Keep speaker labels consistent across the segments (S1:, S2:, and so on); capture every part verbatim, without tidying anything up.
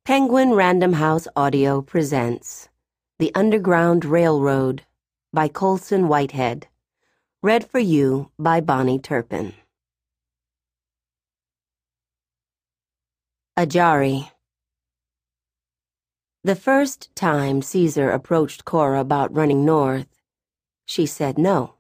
S1: Penguin Random House Audio presents The Underground Railroad by Colson Whitehead. Read for you by Bonnie Turpin. Ajari. The first time Caesar approached Cora about running north, she said no.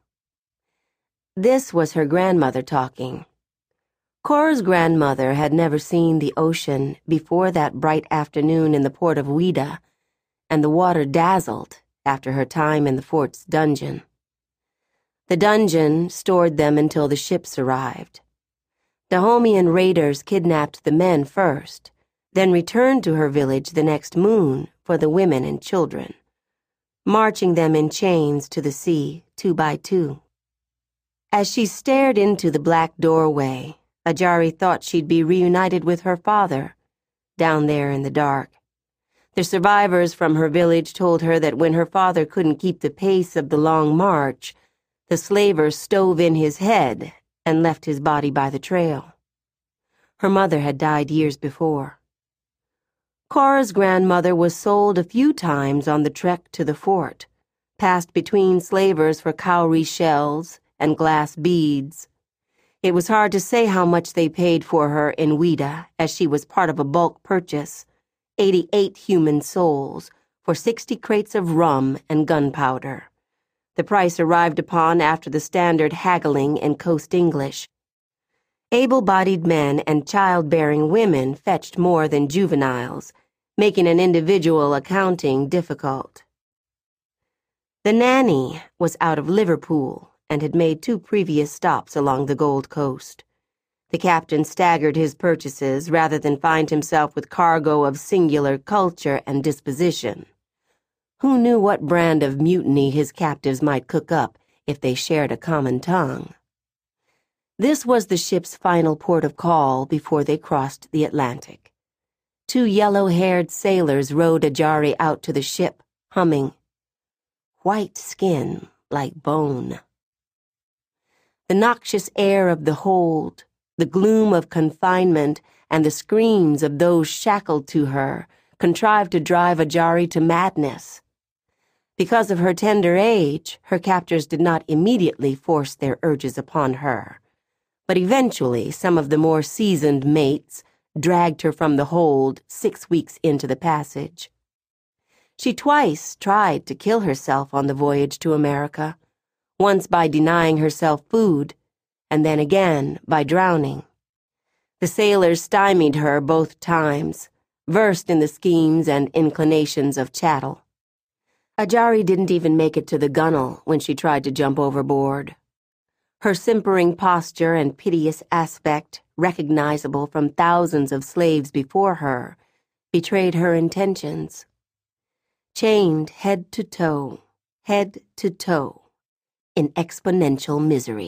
S1: This was her grandmother talking. Cora's grandmother had never seen the ocean before that bright afternoon in the port of Ouida, and the water dazzled after her time in the fort's dungeon. The dungeon stored them until the ships arrived. Dahomean raiders kidnapped the men first, then returned to her village the next moon for the women and children, marching them in chains to the sea, two by two. As she stared into the black doorway, Ajari thought she'd be reunited with her father, down there in the dark. The survivors from her village told her that when her father couldn't keep the pace of the long march, the slavers stove in his head and left his body by the trail. Her mother had died years before. Cora's grandmother was sold a few times on the trek to the fort, passed between slavers for cowrie shells and glass beads. It was hard to say how much they paid for her in Ouida, as she was part of a bulk purchase, eighty-eight human souls, for sixty crates of rum and gunpowder. The price arrived upon after the standard haggling in Coast English. Able-bodied men and child-bearing women fetched more than juveniles, making an individual accounting difficult. The nanny was out of Liverpool and had made two previous stops along the Gold Coast. The captain staggered his purchases rather than find himself with cargo of singular culture and disposition. Who knew what brand of mutiny his captives might cook up if they shared a common tongue? This was the ship's final port of call before they crossed the Atlantic. Two yellow-haired sailors rowed Ajari out to the ship, humming, "White skin like bone." The noxious air of the hold, the gloom of confinement, and the screams of those shackled to her contrived to drive Ajari to madness. Because of her tender age, her captors did not immediately force their urges upon her, but eventually some of the more seasoned mates dragged her from the hold six weeks into the passage. She twice tried to kill herself on the voyage to America, once by denying herself food, and then again by drowning. The sailors stymied her both times, versed in the schemes and inclinations of chattel. Ajari didn't even make it to the gunwale when she tried to jump overboard. Her simpering posture and piteous aspect, recognizable from thousands of slaves before her, betrayed her intentions. Chained head to toe, head to toe, in exponential misery.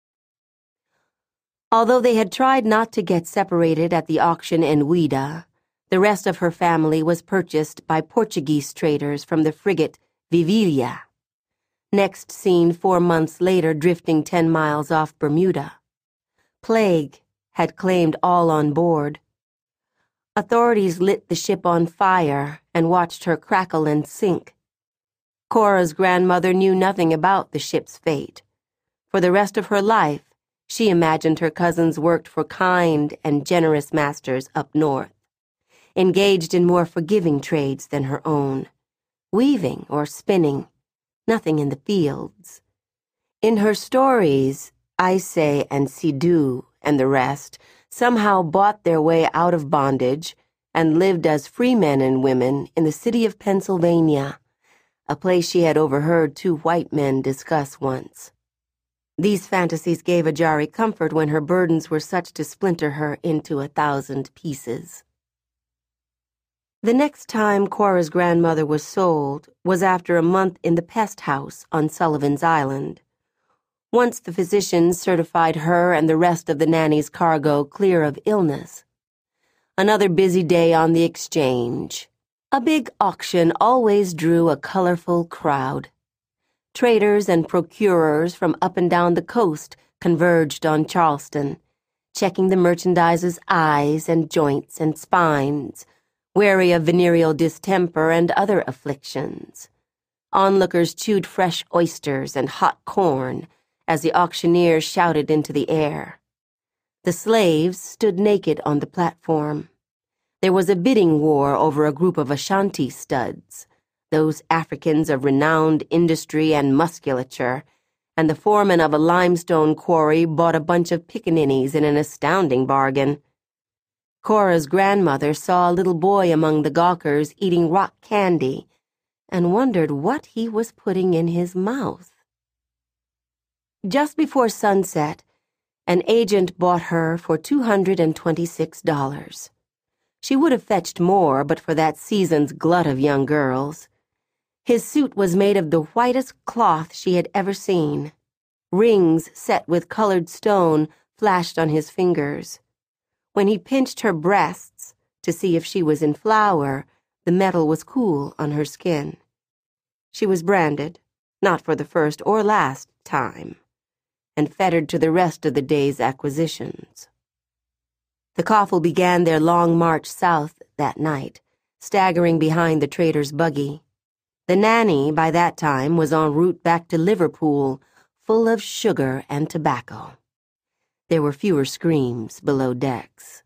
S1: Although they had tried not to get separated at the auction in Ouida, the rest of her family was purchased by Portuguese traders from the frigate Vivilia, next seen four months later drifting ten miles off Bermuda. Plague had claimed all on board. Authorities lit the ship on fire and watched her crackle and sink. Cora's grandmother knew nothing about the ship's fate. For the rest of her life, she imagined her cousins worked for kind and generous masters up north, engaged in more forgiving trades than her own, weaving or spinning, nothing in the fields. In her stories, Aise and Sidhu and the rest somehow bought their way out of bondage and lived as free men and women in the city of Pennsylvania, a place she had overheard two white men discuss once. These fantasies gave Ajari comfort when her burdens were such to splinter her into a thousand pieces. The next time Cora's grandmother was sold was after a month in the pest house on Sullivan's Island. Once the physicians certified her and the rest of the nanny's cargo clear of illness. Another busy day on the exchange. A big auction always drew a colorful crowd. Traders and procurers from up and down the coast converged on Charleston, checking the merchandiser's eyes and joints and spines, wary of venereal distemper and other afflictions. Onlookers chewed fresh oysters and hot corn as the auctioneer shouted into the air. The slaves stood naked on the platform. There was a bidding war over a group of Ashanti studs, those Africans of renowned industry and musculature, and the foreman of a limestone quarry bought a bunch of pickaninnies in an astounding bargain. Cora's grandmother saw a little boy among the gawkers eating rock candy and wondered what he was putting in his mouth. Just before sunset, an agent bought her for two hundred twenty-six dollars. She would have fetched more but for that season's glut of young girls. His suit was made of the whitest cloth she had ever seen. Rings set with colored stone flashed on his fingers. When he pinched her breasts to see if she was in flour, the metal was cool on her skin. She was branded, not for the first or last time, and fettered to the rest of the day's acquisitions. The coffle began their long march south that night, staggering behind the trader's buggy. The nanny, by that time, was en route back to Liverpool, full of sugar and tobacco. There were fewer screams below decks.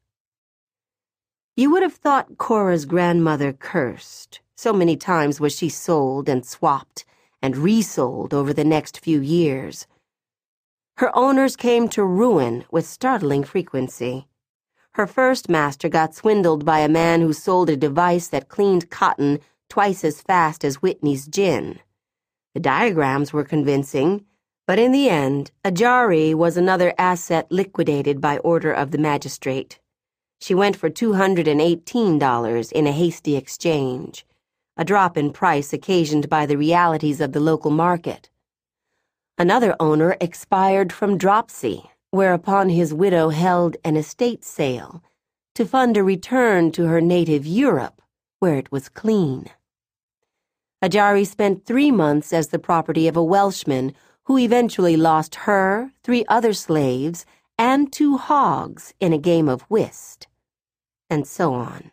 S1: You would have thought Cora's grandmother cursed. So many times was she sold and swapped and resold over the next few years. Her owners came to ruin with startling frequency. Her first master got swindled by a man who sold a device that cleaned cotton twice as fast as Whitney's gin. The diagrams were convincing, but in the end, Ajari was another asset liquidated by order of the magistrate. She went for two hundred eighteen dollars in a hasty exchange, a drop in price occasioned by the realities of the local market. Another owner expired from dropsy, whereupon his widow held an estate sale to fund a return to her native Europe, where it was clean. Ajari spent three months as the property of a Welshman who eventually lost her, three other slaves, and two hogs in a game of whist, and so on.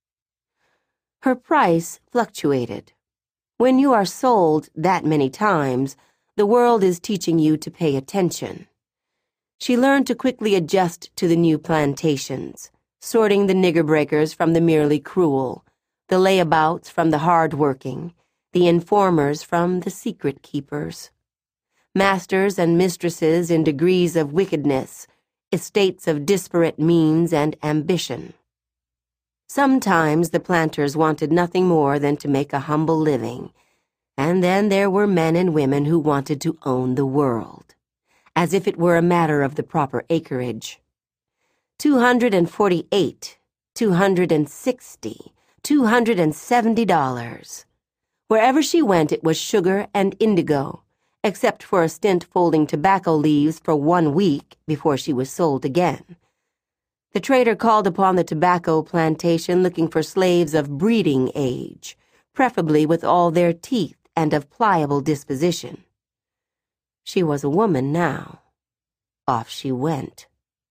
S1: Her price fluctuated. When you are sold that many times, the world is teaching you to pay attention. She learned to quickly adjust to the new plantations, sorting the nigger breakers from the merely cruel, the layabouts from the hard-working, the informers from the secret keepers. Masters and mistresses in degrees of wickedness, estates of disparate means and ambition. Sometimes the planters wanted nothing more than to make a humble living, and then there were men and women who wanted to own the world, as if it were a matter of the proper acreage. Two hundred and forty-eight, two hundred and sixty, two hundred and seventy dollars. Wherever she went, it was sugar and indigo, except for a stint folding tobacco leaves for one week before she was sold again. The trader called upon the tobacco plantation looking for slaves of breeding age, preferably with all their teeth and of pliable disposition. She was a woman now. Off she went.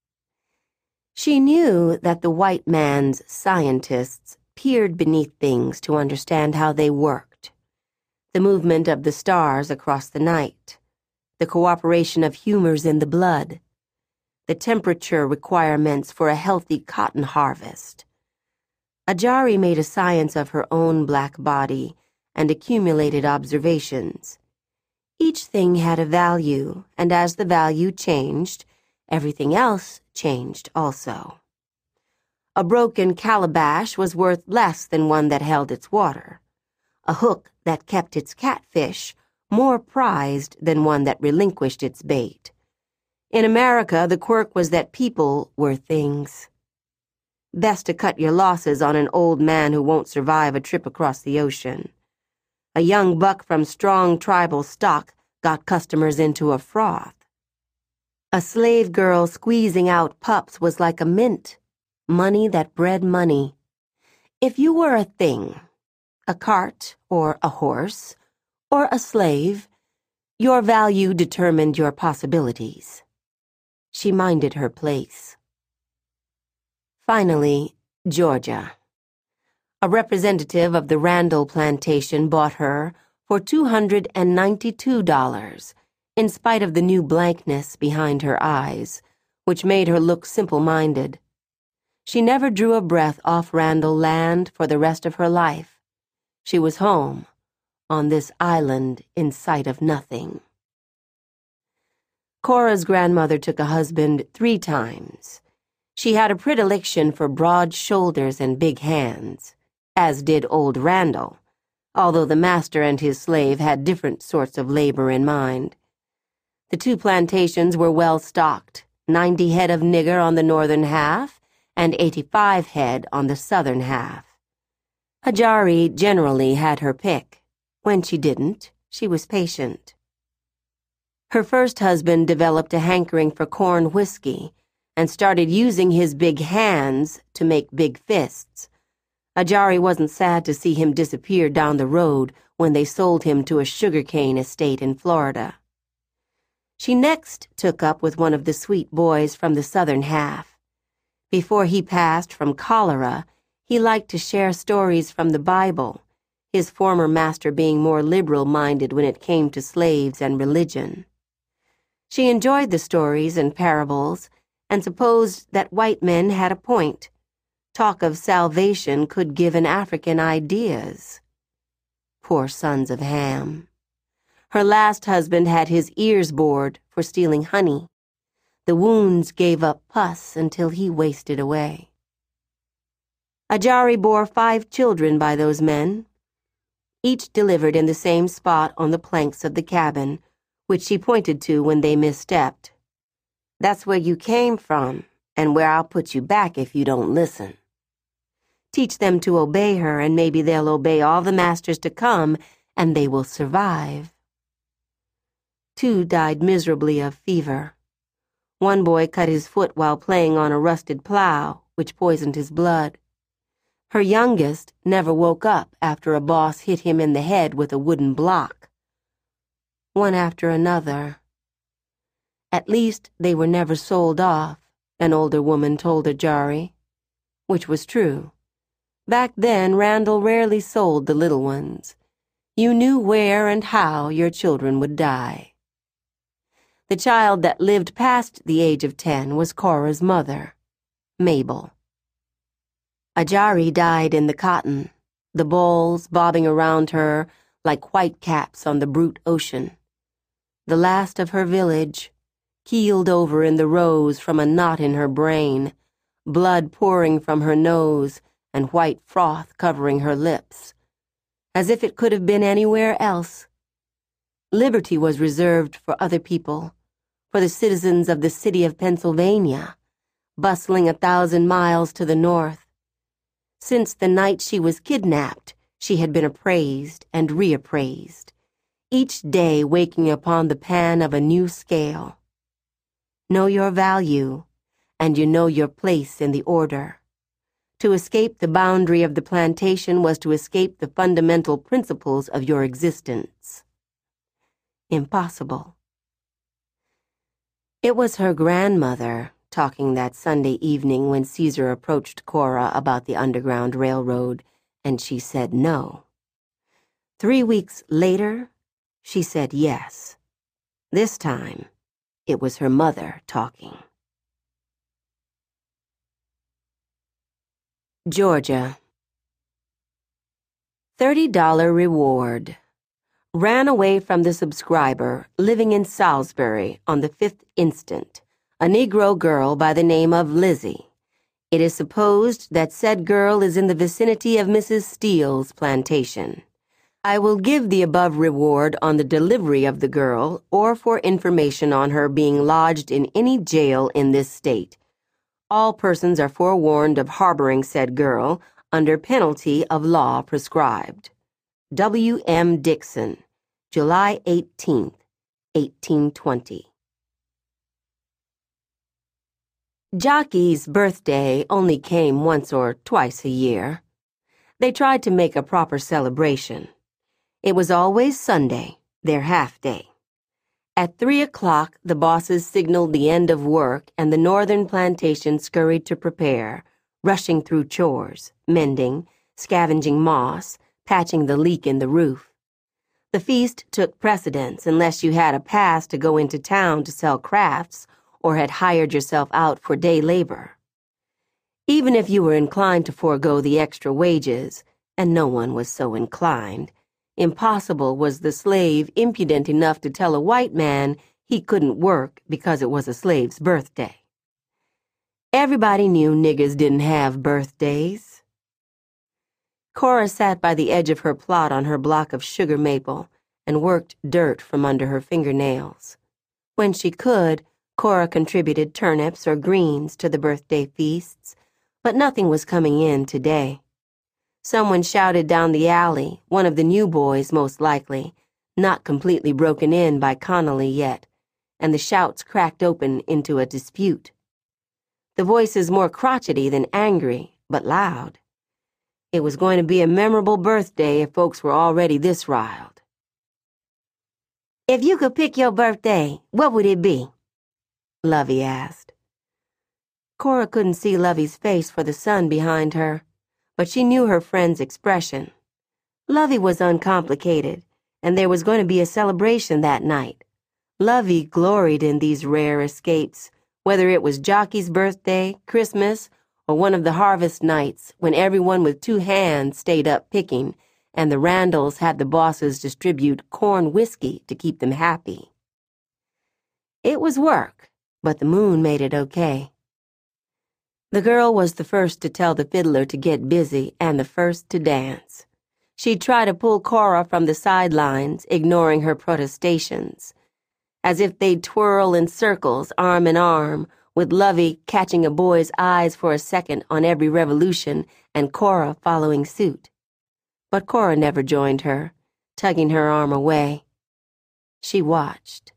S1: She knew that the white man's scientists peered beneath things to understand how they worked. The movement of the stars across the night, the cooperation of humors in the blood, the temperature requirements for a healthy cotton harvest. Ajari made a science of her own black body and accumulated observations. Each thing had a value, and as the value changed, everything else changed also. A broken calabash was worth less than one that held its water. A hook that kept its catfish more prized than one that relinquished its bait. In America, the quirk was that people were things. Best to cut your losses on an old man who won't survive a trip across the ocean. A young buck from strong tribal stock got customers into a froth. A slave girl squeezing out pups was like a mint, money that bred money. If you were a thing, a cart or a horse, or a slave, your value determined your possibilities. She minded her place. Finally, Georgia. A representative of the Randall plantation bought her for two hundred ninety-two dollars, in spite of the new blankness behind her eyes, which made her look simple-minded. She never drew a breath off Randall land for the rest of her life. She was home, on this island in sight of nothing. Cora's grandmother took a husband three times. She had a predilection for broad shoulders and big hands, as did old Randall, although the master and his slave had different sorts of labor in mind. The two plantations were well stocked, ninety head of nigger on the northern half and eighty-five head on the southern half. Hajari generally had her pick. When she didn't, she was patient. Her first husband developed a hankering for corn whiskey and started using his big hands to make big fists. Hajari wasn't sad to see him disappear down the road when they sold him to a sugarcane estate in Florida. She next took up with one of the sweet boys from the southern half. Before he passed from cholera, he liked to share stories from the Bible, his former master being more liberal-minded when it came to slaves and religion. She enjoyed the stories and parables and supposed that white men had a point. Talk of salvation could give an African ideas. Poor sons of Ham. Her last husband had his ears bored for stealing honey. The wounds gave up pus until he wasted away. Hajari bore five children by those men, each delivered in the same spot on the planks of the cabin, which she pointed to when they misstepped. That's where you came from, and where I'll put you back if you don't listen. Teach them to obey her, and maybe they'll obey all the masters to come, and they will survive. Two died miserably of fever. One boy cut his foot while playing on a rusted plow, which poisoned his blood. Her youngest never woke up after a boss hit him in the head with a wooden block. One after another. At least they were never sold off, an older woman told Hajari, which was true. Back then, Randall rarely sold the little ones. You knew where and how your children would die. The child that lived past the age of ten was Cora's mother, Mabel. Hajari died in the cotton, the balls bobbing around her like white caps on the brute ocean. The last of her village, keeled over in the rows from a knot in her brain, blood pouring from her nose and white froth covering her lips, as if it could have been anywhere else. Liberty was reserved for other people, for the citizens of the city of Pennsylvania, bustling a thousand miles to the north. Since the night she was kidnapped, she had been appraised and reappraised, each day waking upon the pan of a new scale. Know your value, and you know your place in the order. To escape the boundary of the plantation was to escape the fundamental principles of your existence. Impossible. It was her grandmother talking that Sunday evening when Caesar approached Cora about the Underground Railroad, and she said no. Three weeks later, she said yes. This time, it was her mother talking. Georgia. thirty dollar reward. Ran away from the subscriber living in Salisbury on the fifth instant, a Negro girl by the name of Lizzie. It is supposed that said girl is in the vicinity of Missus Steele's plantation. I will give the above reward on the delivery of the girl or for information on her being lodged in any jail in this state. All persons are forewarned of harboring said girl under penalty of law prescribed. W M Dixon, July eighteenth, eighteen twenty. Jockey's birthday only came once or twice a year. They tried to make a proper celebration. It was always Sunday, their half-day. At three o'clock, the bosses signaled the end of work, and the northern plantation scurried to prepare, rushing through chores, mending, scavenging moss, patching the leak in the roof. The feast took precedence unless you had a pass to go into town to sell crafts or had hired yourself out for day labor. Even if you were inclined to forego the extra wages, and no one was so inclined, impossible was the slave impudent enough to tell a white man he couldn't work because it was a slave's birthday. Everybody knew niggers didn't have birthdays. Cora sat by the edge of her plot on her block of sugar maple and worked dirt from under her fingernails. When she could, Cora contributed turnips or greens to the birthday feasts, but nothing was coming in today. Someone shouted down the alley, one of the new boys most likely, not completely broken in by Connolly yet, and the shouts cracked open into a dispute. The voices more crotchety than angry, but loud. It was going to be a memorable birthday if folks were already this riled. "If you could pick your birthday, what would it be?" Lovey asked. Cora couldn't see Lovey's face for the sun behind her, but she knew her friend's expression. Lovey was uncomplicated, and there was going to be a celebration that night. Lovey gloried in these rare escapes, whether it was Jockey's birthday, Christmas, or one of the harvest nights when everyone with two hands stayed up picking and the Randalls had the bosses distribute corn whiskey to keep them happy. It was work, but the moon made it okay. The girl was the first to tell the fiddler to get busy and the first to dance. She'd try to pull Cora from the sidelines, ignoring her protestations, as if they'd twirl in circles, arm in arm, with Lovey catching a boy's eyes for a second on every revolution and Cora following suit. But Cora never joined her, tugging her arm away. She watched.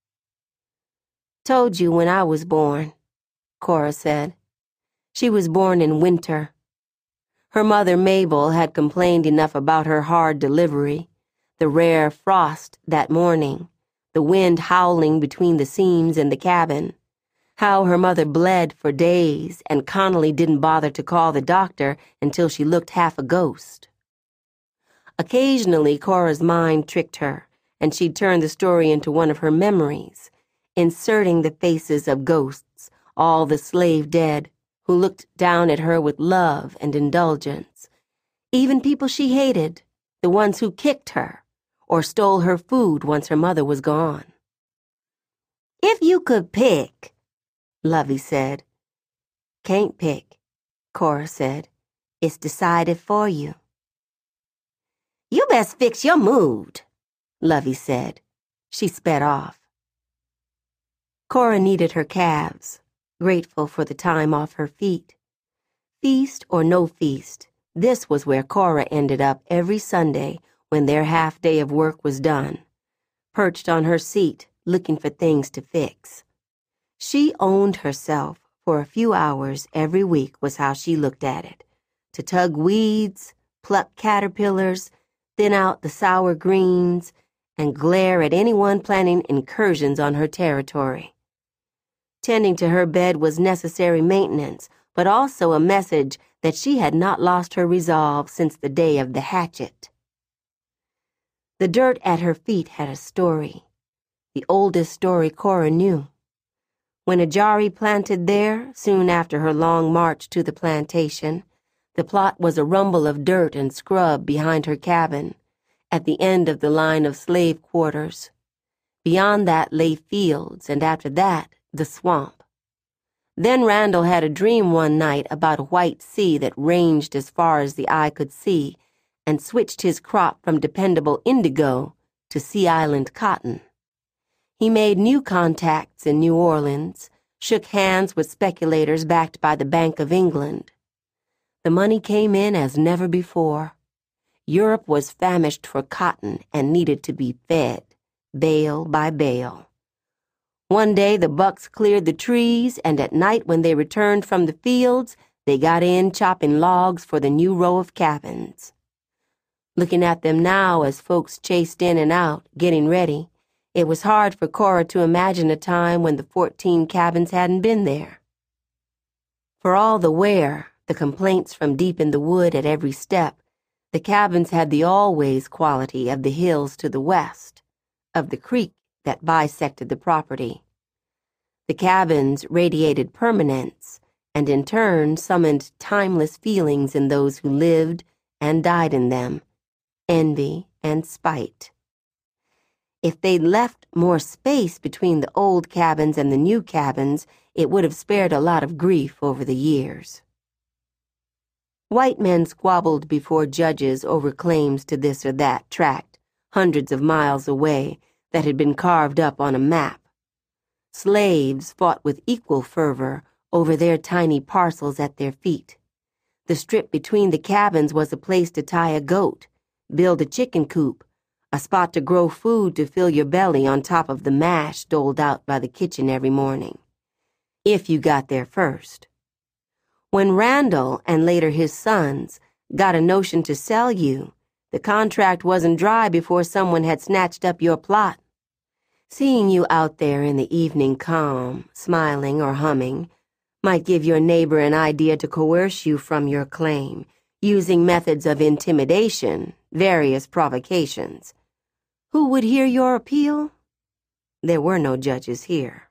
S1: "Told you when I was born," Cora said. She was born in winter. Her mother, Mabel, had complained enough about her hard delivery, the rare frost that morning, the wind howling between the seams in the cabin, how her mother bled for days and Connolly didn't bother to call the doctor until she looked half a ghost. Occasionally, Cora's mind tricked her, and she'd turn the story into one of her memories, inserting the faces of ghosts, all the slave dead, who looked down at her with love and indulgence, even people she hated, the ones who kicked her, or stole her food once her mother was gone. "If you could pick," Lovey said. "Can't pick," Cora said. "It's decided for you." "You best fix your mood," Lovey said. She sped off. Cora kneaded her calves, grateful for the time off her feet. Feast or no feast, this was where Cora ended up every Sunday when their half day of work was done, perched on her seat, looking for things to fix. She owned herself for a few hours every week was how she looked at it, to tug weeds, pluck caterpillars, thin out the sour greens, and glare at anyone planning incursions on her territory. Tending to her bed was necessary maintenance, but also a message that she had not lost her resolve since the day of the hatchet. The dirt at her feet had a story, the oldest story Cora knew. When Ajari planted there, soon after her long march to the plantation, the plot was a rumble of dirt and scrub behind her cabin, at the end of the line of slave quarters. Beyond that lay fields, and after that, the swamp. Then Randall had a dream one night about a white sea that ranged as far as the eye could see, and switched his crop from dependable indigo to Sea Island cotton. He made new contacts in New Orleans, shook hands with speculators backed by the Bank of England. The money came in as never before. Europe was famished for cotton and needed to be fed, bale by bale. One day the bucks cleared the trees, and at night when they returned from the fields, they got in chopping logs for the new row of cabins. Looking at them now as folks chased in and out, getting ready, it was hard for Cora to imagine a time when the fourteen cabins hadn't been there. For all the wear, the complaints from deep in the wood at every step, the cabins had the always quality of the hills to the west, of the creek that bisected the property. The cabins radiated permanence, and in turn summoned timeless feelings in those who lived and died in them, envy and spite. If they'd left more space between the old cabins and the new cabins, it would have spared a lot of grief over the years. White men squabbled before judges over claims to this or that tract, hundreds of miles away, that had been carved up on a map. Slaves fought with equal fervor over their tiny parcels at their feet. The strip between the cabins was a place to tie a goat, build a chicken coop, a spot to grow food to fill your belly on top of the mash doled out by the kitchen every morning. If you got there first. When Randall, and later his sons, got a notion to sell you, the contract wasn't dry before someone had snatched up your plot. Seeing you out there in the evening calm, smiling or humming, might give your neighbor an idea to coerce you from your claim, using methods of intimidation, various provocations. Who would hear your appeal? There were no judges here.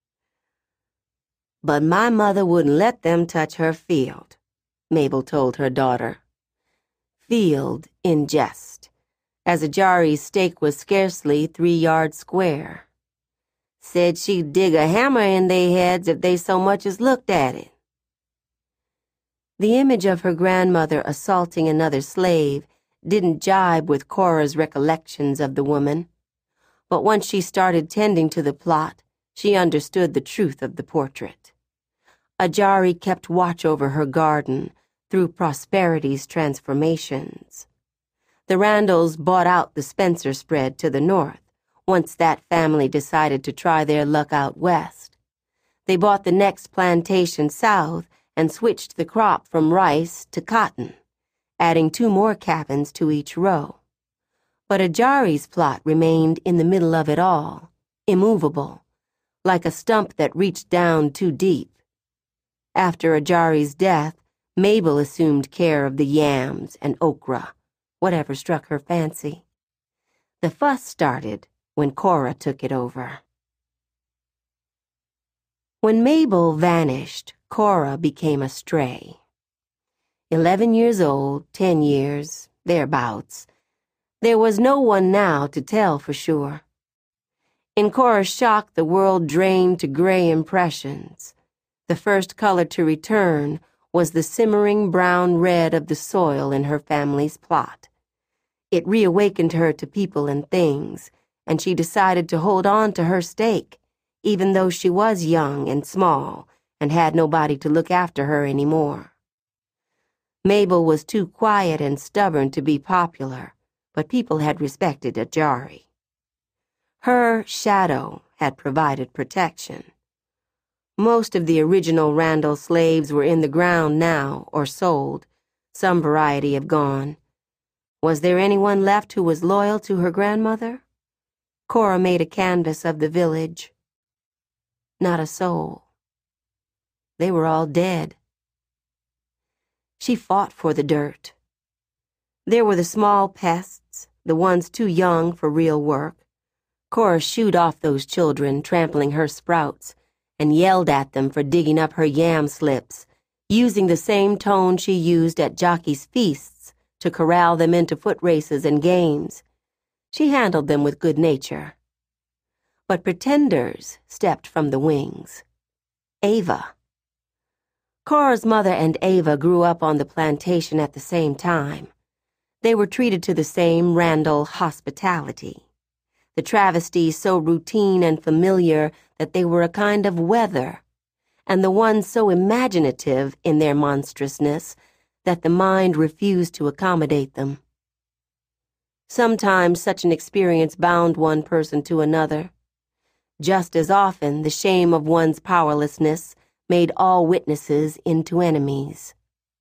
S1: But my mother wouldn't let them touch her field, Mabel told her daughter. Field in jest, as Ajari's stake was scarcely three yards square. Said she'd dig a hammer in their heads if they so much as looked at it. The image of her grandmother assaulting another slave didn't jibe with Cora's recollections of the woman, but once she started tending to the plot, she understood the truth of the portrait. Ajari kept watch over her garden through prosperity's transformations. The Randalls bought out the Spencer spread to the north, once that family decided to try their luck out west. They bought the next plantation south and switched the crop from rice to cotton, adding two more cabins to each row. But Ajari's plot remained in the middle of it all, immovable, like a stump that reached down too deep. After Ajari's death, Mabel assumed care of the yams and okra, whatever struck her fancy. The fuss started when Cora took it over. When Mabel vanished, Cora became a stray. Eleven years old, ten years, thereabouts. There was no one now to tell for sure. In Cora's shock, the world drained to gray impressions. The first color to return was the simmering brown red of the soil in her family's plot. It reawakened her to people and things, and she decided to hold on to her stake, even though she was young and small and had nobody to look after her anymore. Mabel was too quiet and stubborn to be popular, but people had respected Ajari. Her shadow had provided protection. Most of the original Randall slaves were in the ground now or sold. Some variety have gone. Was there anyone left who was loyal to her grandmother? Cora made a canvas of the village. Not a soul. They were all dead. She fought for the dirt. There were the small pests, the ones too young for real work. Cora shooed off those children, trampling her sprouts, and yelled at them for digging up her yam slips, using the same tone she used at jockeys' feasts to corral them into foot races and games. She handled them with good nature. But pretenders stepped from the wings. Ava. Cora's mother and Ava grew up on the plantation at the same time. They were treated to the same Randall hospitality. The travesties so routine and familiar that they were a kind of weather, and the ones so imaginative in their monstrousness that the mind refused to accommodate them. Sometimes such an experience bound one person to another. Just as often, the shame of one's powerlessness made all witnesses into enemies.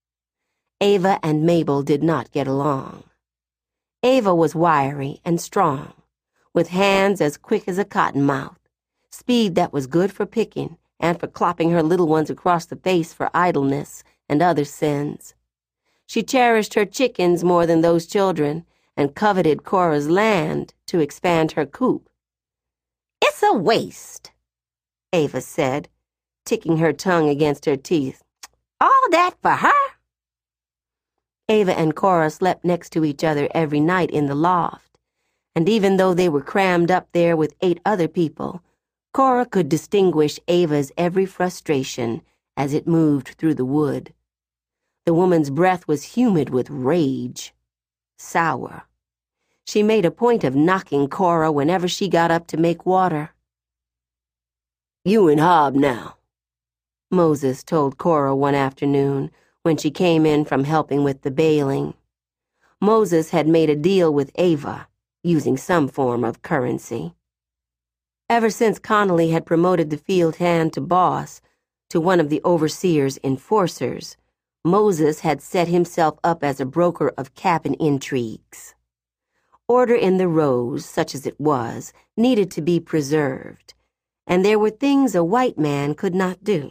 S1: Ava and Mabel did not get along. Ava was wiry and strong, with hands as quick as a cottonmouth, speed that was good for picking and for clopping her little ones across the face for idleness and other sins. She cherished her chickens more than those children and coveted Cora's land to expand her coop. "It's a waste," Ava said, ticking her tongue against her teeth. "All that for her?" Ava and Cora slept next to each other every night in the loft, and even though they were crammed up there with eight other people, Cora could distinguish Ava's every frustration as it moved through the wood. The woman's breath was humid with rage, sour. She made a point of knocking Cora whenever she got up to make water. "You and Hob now," Moses told Cora one afternoon when she came in from helping with the baling. Moses had made a deal with Ava, using some form of currency. Ever since Connolly had promoted the field hand to boss, to one of the overseer's enforcers, Moses had set himself up as a broker of cabin intrigues. Order in the Rose, such as it was, needed to be preserved, and there were things a white man could not do.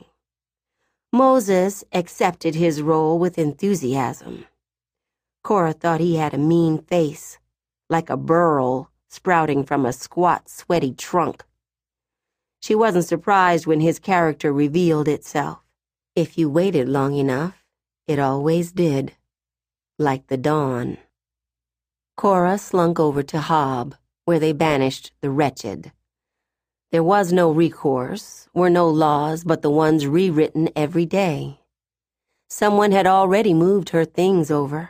S1: Moses accepted his role with enthusiasm. Cora thought he had a mean face, like a burl sprouting from a squat, sweaty trunk. She wasn't surprised when his character revealed itself. If you waited long enough, it always did, like the dawn. Cora slunk over to Hob, where they banished the wretched. There was no recourse, were no laws but the ones rewritten every day. Someone had already moved her things over.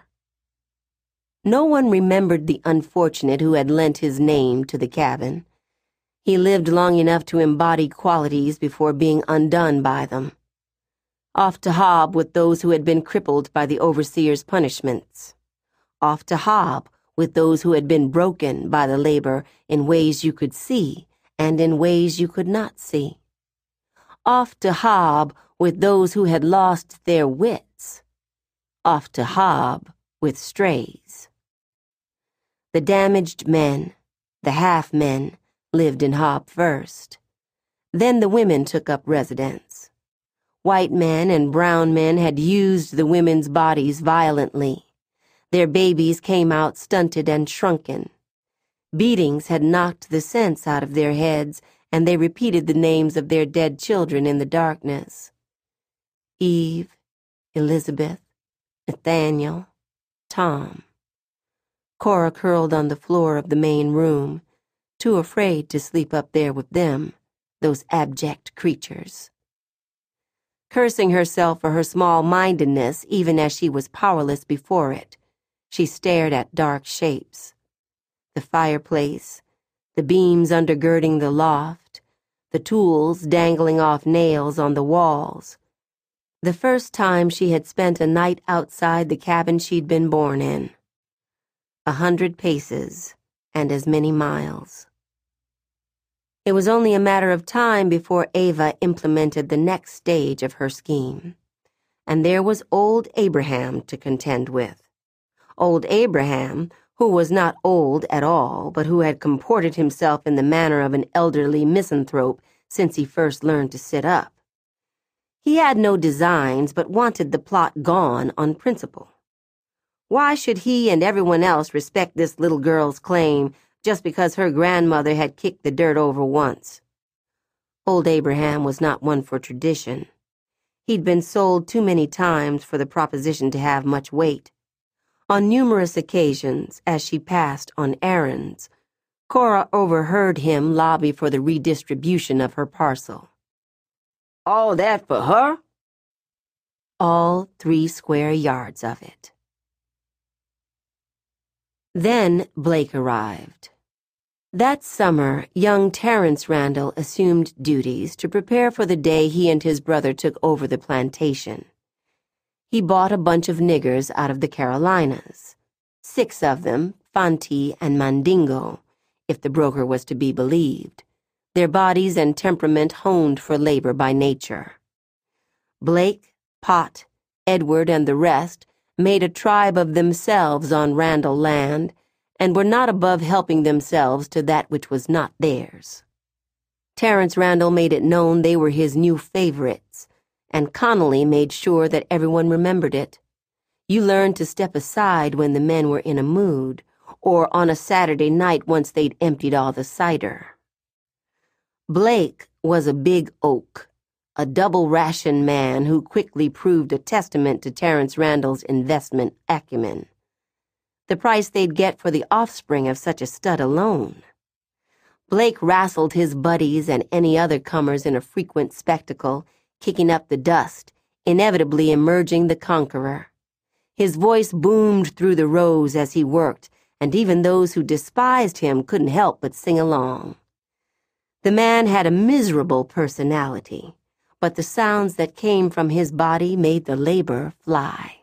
S1: No one remembered the unfortunate who had lent his name to the cabin. He lived long enough to embody qualities before being undone by them. Off to Hob with those who had been crippled by the overseer's punishments. Off to Hob with those who had been broken by the labor in ways you could see and in ways you could not see. Off to Hob with those who had lost their wits. Off to Hob with strays. The damaged men, the half-men, lived in Hob first. Then the women took up residence. White men and brown men had used the women's bodies violently. Their babies came out stunted and shrunken. Beatings had knocked the sense out of their heads, and they repeated the names of their dead children in the darkness. Eve, Elizabeth, Nathaniel, Tom. Cora curled on the floor of the main room, too afraid to sleep up there with them, those abject creatures. Cursing herself for her small-mindedness even as she was powerless before it, she stared at dark shapes. The fireplace, the beams undergirding the loft, the tools dangling off nails on the walls. The first time she had spent a night outside the cabin she'd been born in. A hundred paces and as many miles. It was only a matter of time before Ava implemented the next stage of her scheme, and there was old Abraham to contend with. Old Abraham, who was not old at all, but who had comported himself in the manner of an elderly misanthrope since he first learned to sit up. He had no designs, but wanted the plot gone on principle. Why should he and everyone else respect this little girl's claim just because her grandmother had kicked the dirt over once? Old Abraham was not one for tradition. He'd been sold too many times for the proposition to have much weight. On numerous occasions, as she passed on errands, Cora overheard him lobby for the redistribution of her parcel. "All that for her?" All three square yards of it. Then Blake arrived. That summer, young Terence Randall assumed duties to prepare for the day he and his brother took over the plantation. He bought a bunch of niggers out of the Carolinas, six of them, Fanti and Mandingo, if the broker was to be believed, their bodies and temperament honed for labor by nature. Blake, Pot, Edward, and the rest made a tribe of themselves on Randall land, and were not above helping themselves to that which was not theirs. Terence Randall made it known they were his new favorites, and Connolly made sure that everyone remembered it. You learned to step aside when the men were in a mood, or on a Saturday night once they'd emptied all the cider. Blake was a big oak, a double-ration man who quickly proved a testament to Terence Randall's investment acumen. The price they'd get for the offspring of such a stud alone. Blake wrastled his buddies and any other comers in a frequent spectacle, kicking up the dust, inevitably emerging the conqueror. His voice boomed through the rows as he worked, and even those who despised him couldn't help but sing along. The man had a miserable personality, but the sounds that came from his body made the labor fly.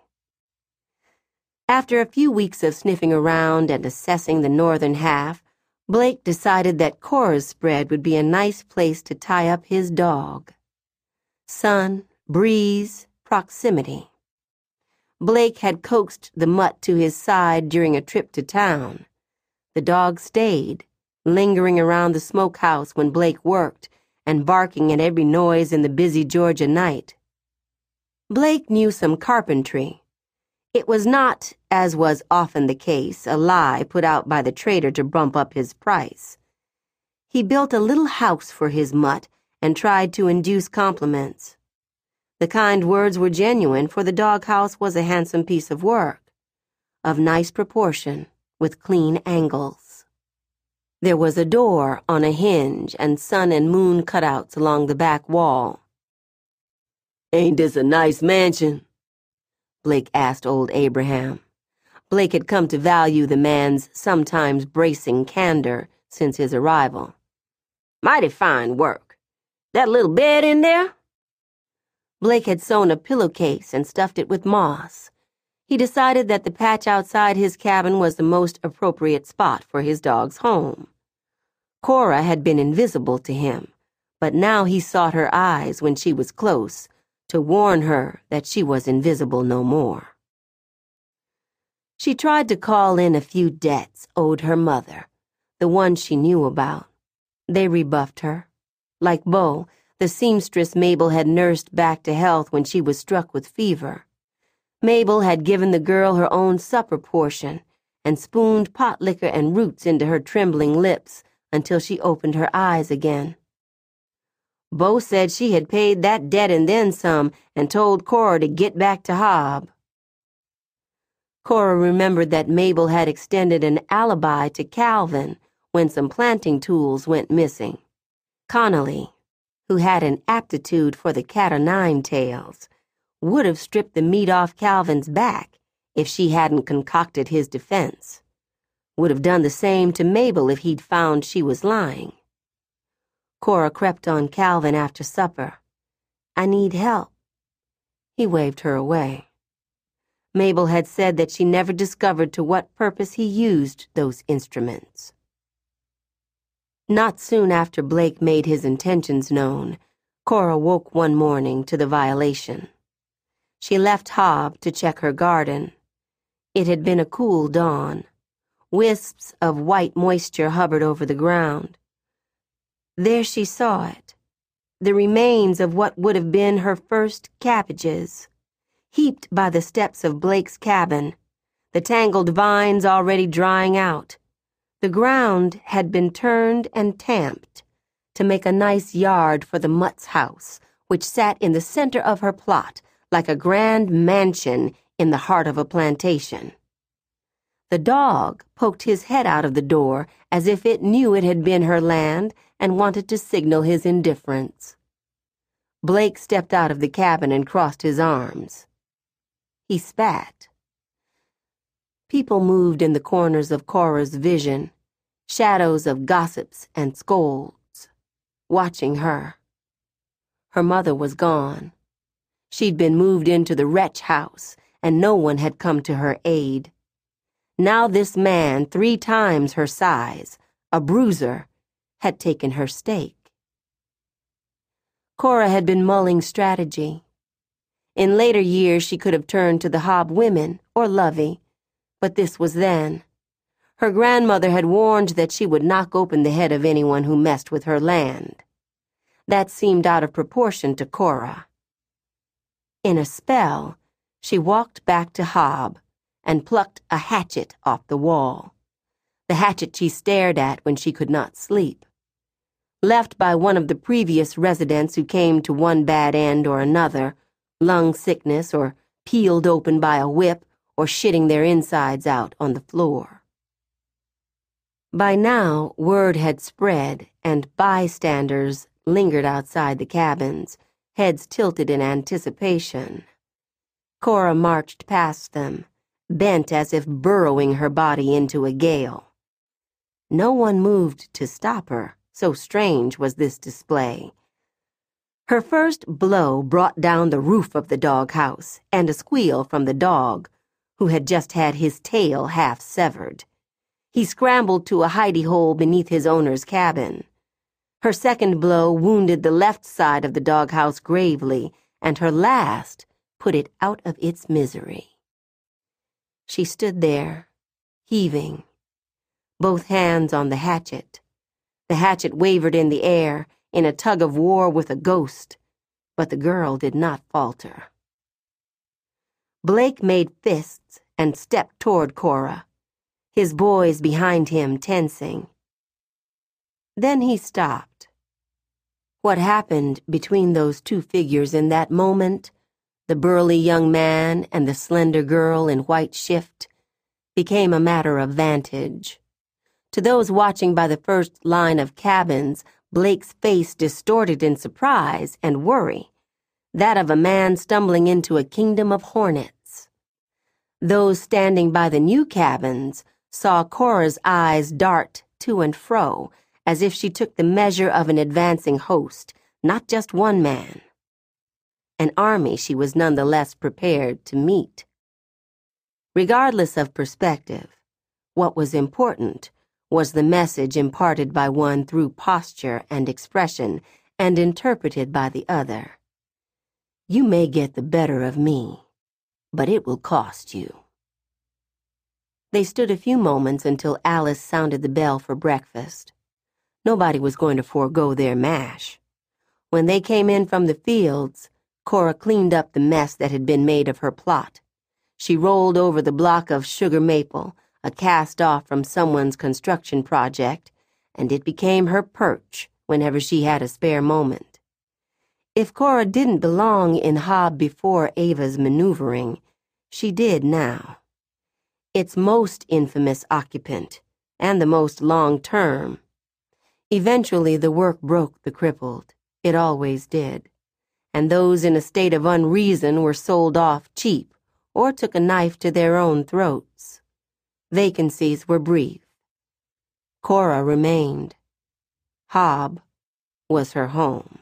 S1: After a few weeks of sniffing around and assessing the northern half, Blake decided that Cora's spread would be a nice place to tie up his dog. Sun, breeze, proximity. Blake had coaxed the mutt to his side during a trip to town. The dog stayed, lingering around the smokehouse when Blake worked and barking at every noise in the busy Georgia night. Blake knew some carpentry. It was not, as was often the case, a lie put out by the trader to bump up his price. He built a little house for his mutt and tried to induce compliments. The kind words were genuine, for the doghouse was a handsome piece of work, of nice proportion, with clean angles. There was a door on a hinge and sun and moon cutouts along the back wall. "Ain't this a nice mansion?" Blake asked old Abraham. Blake had come to value the man's sometimes bracing candor since his arrival. "Mighty fine work. That little bed in there?" Blake had sewn a pillowcase and stuffed it with moss. He decided that the patch outside his cabin was the most appropriate spot for his dog's home. Cora had been invisible to him, but now he sought her eyes when she was close, to warn her that she was invisible no more. She tried to call in a few debts owed her mother, the ones she knew about. They rebuffed her. Like Bo, the seamstress Mabel had nursed back to health when she was struck with fever. Mabel had given the girl her own supper portion and spooned pot liquor and roots into her trembling lips until she opened her eyes again. Bo said she had paid that debt and then some and told Cora to get back to Hob. Cora remembered that Mabel had extended an alibi to Calvin when some planting tools went missing. Connolly, who had an aptitude for the cat-o'-nine-tails, would have stripped the meat off Calvin's back if she hadn't concocted his defense. Would have done the same to Mabel if he'd found she was lying. Cora crept on Calvin after supper. "I need help." He waved her away. Mabel had said that she never discovered to what purpose he used those instruments. Not soon after Blake made his intentions known, Cora woke one morning to the violation. She left Hob to check her garden. It had been a cool dawn. Wisps of white moisture hovered over the ground. There she saw it, the remains of what would have been her first cabbages, heaped by the steps of Blake's cabin, the tangled vines already drying out. The ground had been turned and tamped to make a nice yard for the mutt's house, which sat in the center of her plot like a grand mansion in the heart of a plantation. The dog poked his head out of the door as if it knew it had been her land and wanted to signal his indifference. Blake stepped out of the cabin and crossed his arms. He spat. People moved in the corners of Cora's vision, shadows of gossips and scolds, watching her. Her mother was gone. She'd been moved into the wretch house, and no one had come to her aid. Now this man, three times her size, a bruiser, had taken her stake. Cora had been mulling strategy. In later years she could have turned to the Hob women or Lovey, but this was then. Her grandmother had warned that she would knock open the head of anyone who messed with her land. That seemed out of proportion to Cora. In a spell, she walked back to Hob and plucked a hatchet off the wall, the hatchet she stared at when she could not sleep. Left by one of the previous residents who came to one bad end or another, lung sickness or peeled open by a whip or shitting their insides out on the floor. By now, word had spread and bystanders lingered outside the cabins, heads tilted in anticipation. Cora marched past them, bent as if burrowing her body into a gale. No one moved to stop her, so strange was this display. Her first blow brought down the roof of the doghouse and a squeal from the dog, who had just had his tail half severed. He scrambled to a hidey hole beneath his owner's cabin. Her second blow wounded the left side of the doghouse gravely, and her last put it out of its misery. She stood there, heaving, both hands on the hatchet. The hatchet wavered in the air in a tug of war with a ghost, but the girl did not falter. Blake made fists and stepped toward Cora, his boys behind him tensing. Then he stopped. What happened between those two figures in that moment, the burly young man and the slender girl in white shift, became a matter of vantage. To those watching by the first line of cabins, Blake's face distorted in surprise and worry, that of a man stumbling into a kingdom of hornets. Those standing by the new cabins saw Cora's eyes dart to and fro, as if she took the measure of an advancing host, not just one man. An army she was none the less prepared to meet. Regardless of perspective, what was important was the message imparted by one through posture and expression and interpreted by the other. You may get the better of me, but it will cost you. They stood a few moments until Alice sounded the bell for breakfast. Nobody was going to forego their mash. When they came in from the fields, Cora cleaned up the mess that had been made of her plot. She rolled over the block of sugar maple, a cast-off from someone's construction project, and it became her perch whenever she had a spare moment. If Cora didn't belong in Hob before Ava's maneuvering, she did now. Its most infamous occupant, and the most long-term. Eventually the work broke the crippled. It always did. And those in a state of unreason were sold off cheap or took a knife to their own throats. Vacancies were brief. Cora remained. Hob was her home.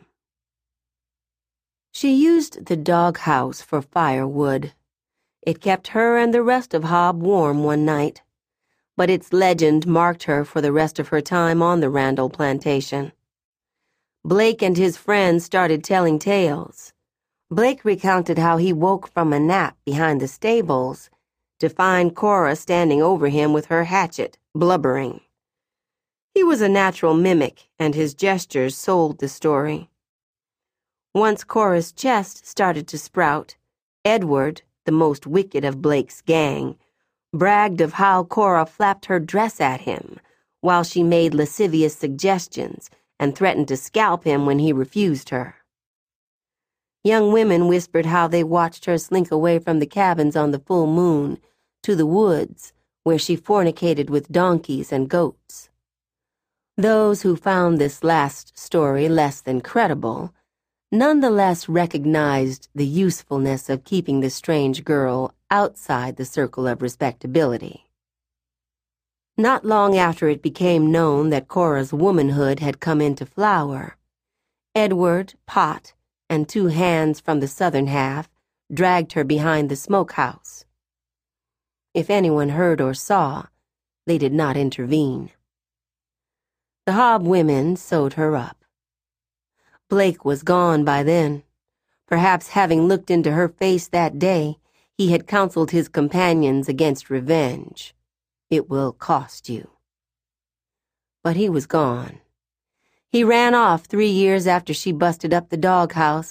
S1: She used the doghouse for firewood. It kept her and the rest of Hob warm one night, but its legend marked her for the rest of her time on the Randall plantation. Blake and his friends started telling tales. Blake recounted how he woke from a nap behind the stables to find Cora standing over him with her hatchet, blubbering. He was a natural mimic, and his gestures sold the story. Once Cora's chest started to sprout, Edward, the most wicked of Blake's gang, bragged of how Cora flapped her dress at him while she made lascivious suggestions and threatened to scalp him when he refused her. Young women whispered how they watched her slink away from the cabins on the full moon to the woods where she fornicated with donkeys and goats. Those who found this last story less than credible nonetheless recognized the usefulness of keeping the strange girl outside the circle of respectability. Not long after it became known that Cora's womanhood had come into flower, Edward, Pot, and two hands from the southern half dragged her behind the smokehouse. If anyone heard or saw, they did not intervene. The Hob women sewed her up. Blake was gone by then. Perhaps having looked into her face that day, he had counseled his companions against revenge. It will cost you. But he was gone. He ran off three years after she busted up the doghouse,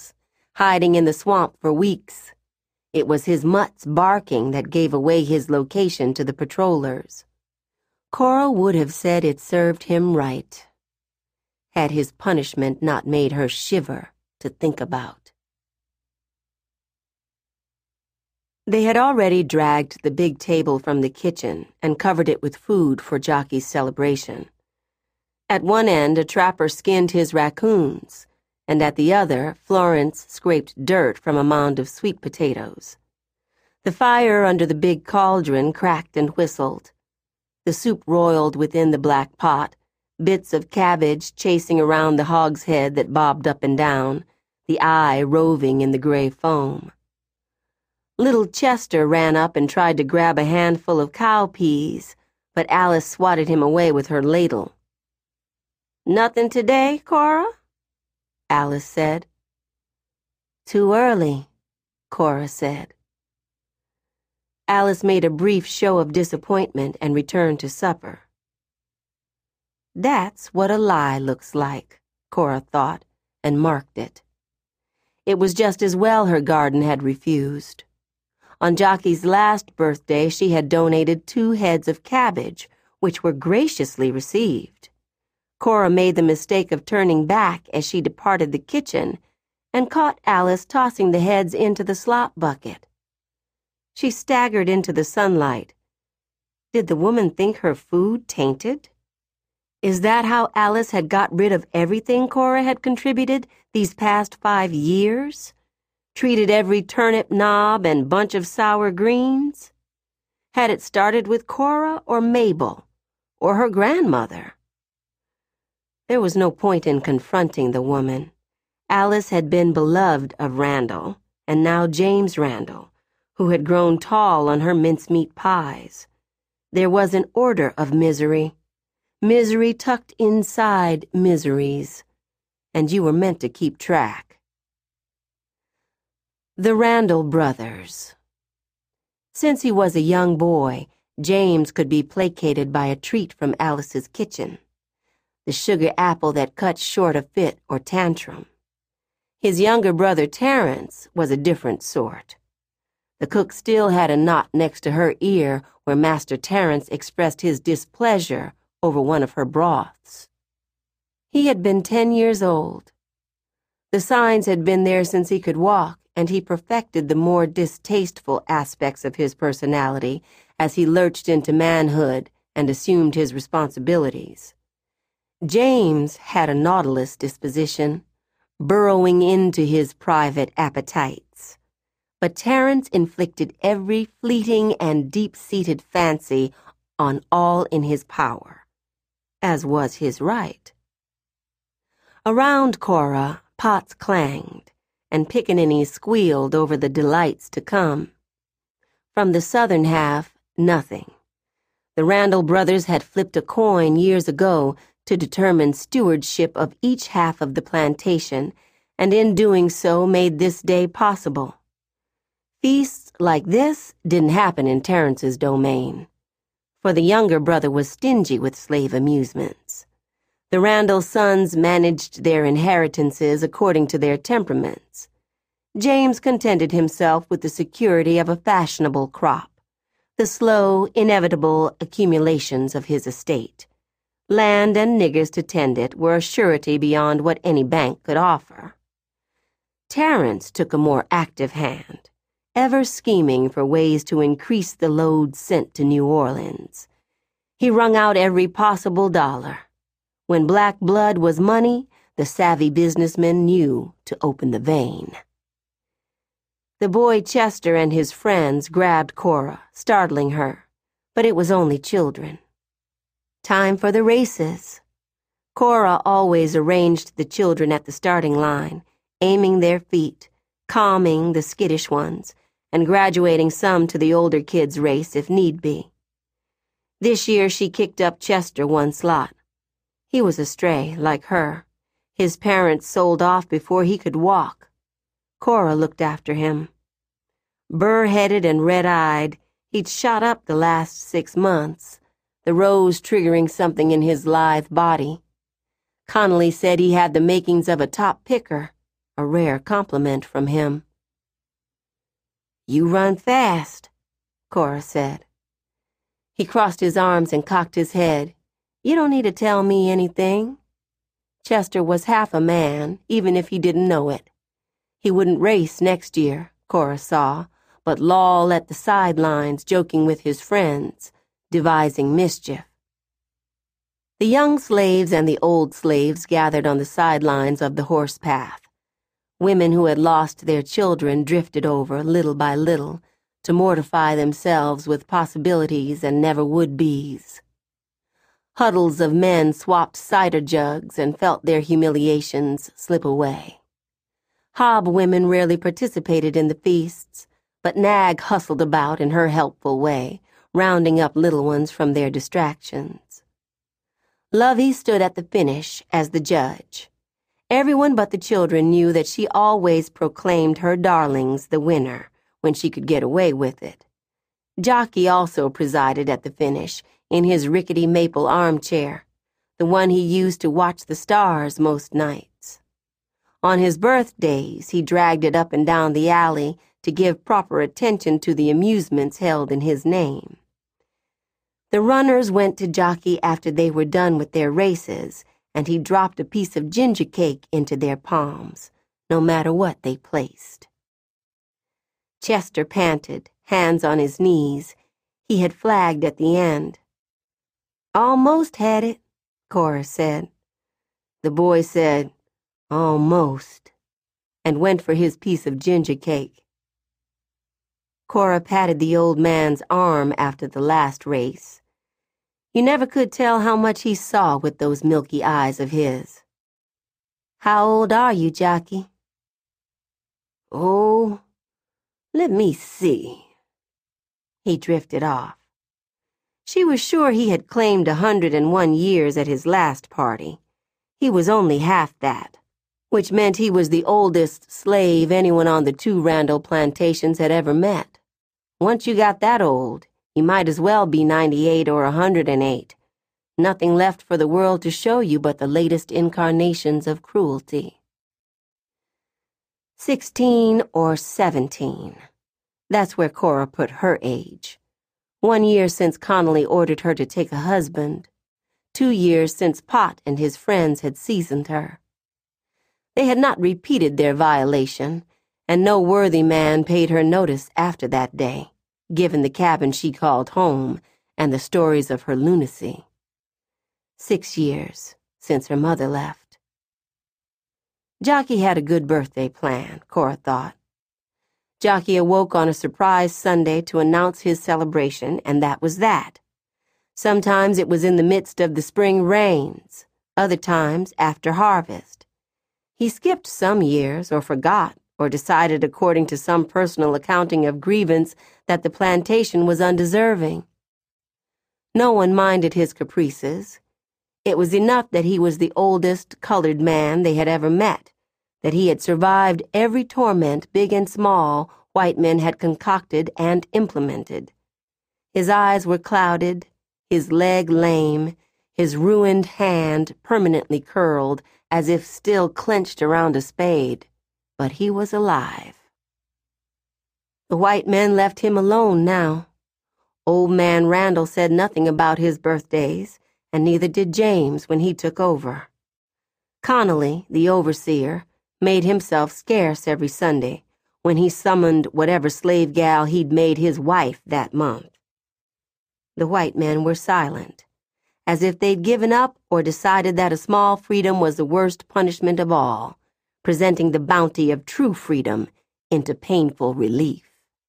S1: hiding in the swamp for weeks. It was his mutts barking that gave away his location to the patrollers. Cora would have said it served him right, had his punishment not made her shiver to think about. They had already dragged the big table from the kitchen and covered it with food for Jocky's celebration. At one end, a trapper skinned his raccoons, and at the other, Florence scraped dirt from a mound of sweet potatoes. The fire under the big cauldron cracked and whistled. The soup roiled within the black pot, bits of cabbage chasing around the hogshead that bobbed up and down, the eye roving in the gray foam. Little Chester ran up and tried to grab a handful of cowpeas, but Alice swatted him away with her ladle. "Nothing today, Cora?" Alice said. "Too early," Cora said. Alice made a brief show of disappointment and returned to supper. That's what a lie looks like, Cora thought, and marked it. It was just as well her garden had refused. On Jocky's last birthday, she had donated two heads of cabbage, which were graciously received. Cora made the mistake of turning back as she departed the kitchen and caught Alice tossing the heads into the slop bucket. She staggered into the sunlight. Did the woman think her food tainted? Is that how Alice had got rid of everything Cora had contributed these past five years? Treated every turnip knob and bunch of sour greens? Had it started with Cora or Mabel or her grandmother? There was no point in confronting the woman. Alice had been beloved of Randall, and now James Randall, who had grown tall on her mincemeat pies. There was an order of misery, misery tucked inside miseries, and you were meant to keep track. The Randall brothers. Since he was a young boy, James could be placated by a treat from Alice's kitchen, the sugar apple that cut short a fit or tantrum. His younger brother Terence was a different sort. The cook still had a knot next to her ear where Master Terence expressed his displeasure over one of her broths. He had been ten years old. The signs had been there since he could walk, and he perfected the more distasteful aspects of his personality as he lurched into manhood and assumed his responsibilities. James had a Nautilus disposition, burrowing into his private appetites. But Terence inflicted every fleeting and deep-seated fancy on all in his power, as was his right. Around Cora, pots clanged, and pickaninnies squealed over the delights to come. From the southern half, nothing. The Randall brothers had flipped a coin years ago to determine stewardship of each half of the plantation, and in doing so made this day possible. Feasts like this didn't happen in Terence's domain, for the younger brother was stingy with slave amusements. The Randall sons managed their inheritances according to their temperaments. James contented himself with the security of a fashionable crop, the slow, inevitable accumulations of his estate. Land and niggers to tend it were a surety beyond what any bank could offer. Terence took a more active hand, ever scheming for ways to increase the load sent to New Orleans. He wrung out every possible dollar. When black blood was money, the savvy businessman knew to open the vein. The boy Chester and his friends grabbed Cora, startling her, but it was only children. Time for the races. Cora always arranged the children at the starting line, aiming their feet, calming the skittish ones, and graduating some to the older kids' race if need be. This year she kicked up Chester one slot. He was a stray, like her. His parents sold off before he could walk. Cora looked after him. Burr-headed and red-eyed, he'd shot up the last six months, the rose triggering something in his lithe body. Connolly said he had the makings of a top picker, a rare compliment from him. "You run fast," Cora said. He crossed his arms and cocked his head. "You don't need to tell me anything." Chester was half a man, even if he didn't know it. He wouldn't race next year, Cora saw, but loll at the sidelines joking with his friends, devising mischief. The young slaves and the old slaves gathered on the sidelines of the horse path. Women who had lost their children drifted over, little by little, to mortify themselves with possibilities and never would-bes. Huddles of men swapped cider jugs and felt their humiliations slip away. Hob women rarely participated in the feasts, but Nag hustled about in her helpful way, rounding up little ones from their distractions. Lovey stood at the finish as the judge. Everyone but the children knew that she always proclaimed her darlings the winner when she could get away with it. Jockey also presided at the finish in his rickety maple armchair, the one he used to watch the stars most nights. On his birthdays, he dragged it up and down the alley to give proper attention to the amusements held in his name. The runners went to Jockey after they were done with their races, and he dropped a piece of ginger cake into their palms, no matter what they placed. Chester panted, hands on his knees. He had flagged at the end. "Almost had it," Cora said. The boy said, "Almost," and went for his piece of ginger cake. Cora patted the old man's arm after the last race. You never could tell how much he saw with those milky eyes of his. "How old are you, Jockey?" "Oh, let me see." He drifted off. She was sure he had claimed a hundred and one years at his last party. He was only half that, which meant he was the oldest slave anyone on the two Randall plantations had ever met. Once you got that old, you might as well be ninety-eight or a hundred and eight. Nothing left for the world to show you but the latest incarnations of cruelty. Sixteen or seventeen. That's where Cora put her age. One year since Connolly ordered her to take a husband. Two years since Pot and his friends had seasoned her. They had not repeated their violation, and no worthy man paid her notice after that day, given the cabin she called home and the stories of her lunacy. Six years since her mother left. Jockey had a good birthday plan, Cora thought. Jockey awoke on a surprise Sunday to announce his celebration, and that was that. Sometimes it was in the midst of the spring rains, other times after harvest. He skipped some years, or forgot, or decided according to some personal accounting of grievance that the plantation was undeserving. No one minded his caprices. It was enough that he was the oldest colored man they had ever met, that he had survived every torment, big and small, white men had concocted and implemented. His eyes were clouded, his leg lame, his ruined hand permanently curled as if still clenched around a spade, but he was alive. The white men left him alone now. Old man Randall said nothing about his birthdays, and neither did James when he took over. Connolly, the overseer, made himself scarce every Sunday when he summoned whatever slave gal he'd made his wife that month. The white men were silent, as if they'd given up or decided that a small freedom was the worst punishment of all, presenting the bounty of true freedom into painful relief.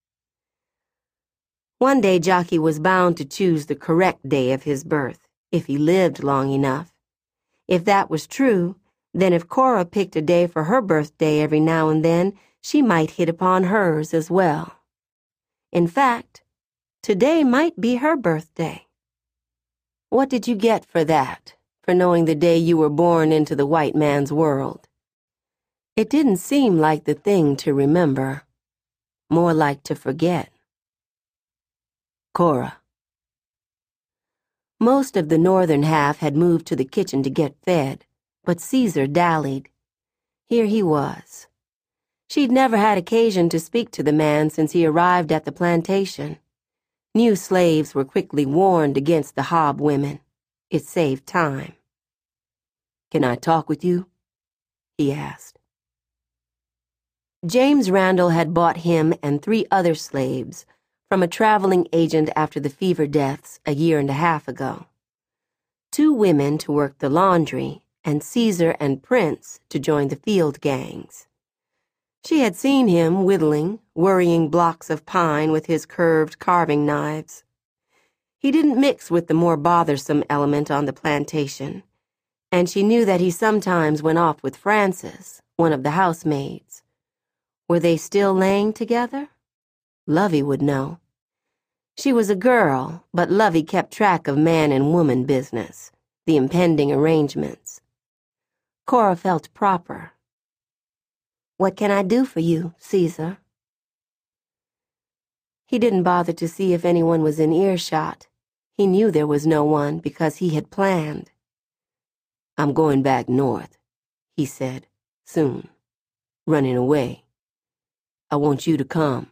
S1: One day Jockey was bound to choose the correct day of his birth, if he lived long enough. If that was true, then if Cora picked a day for her birthday every now and then, she might hit upon hers as well. In fact, today might be her birthday. What did you get for that, for knowing the day you were born into the white man's world? It didn't seem like the thing to remember, more like to forget. Cora. Most of the northern half had moved to the kitchen to get fed, but Caesar dallied. Here he was, She'd never had occasion to speak to the man since he arrived at the plantation. New slaves were quickly warned against the Hob women. It saved time. "Can I talk with you?" he asked. James Randall had bought him and three other slaves from a traveling agent after the fever deaths a year and a half ago. Two women to work the laundry, and Caesar and Prince to join the field gangs. She had seen him whittling, worrying blocks of pine with his curved carving knives. He didn't mix with the more bothersome element on the plantation, and she knew that he sometimes went off with Frances, one of the housemaids. Were they still laying together? Lovey would know. She was a girl, but Lovey kept track of man and woman business, the impending arrangements. Cora felt proper. "What can I do for you, Caesar?" He didn't bother to see if anyone was in earshot. He knew there was no one because he had planned. "I'm going back north," he said, "soon. Running away. I want you to come."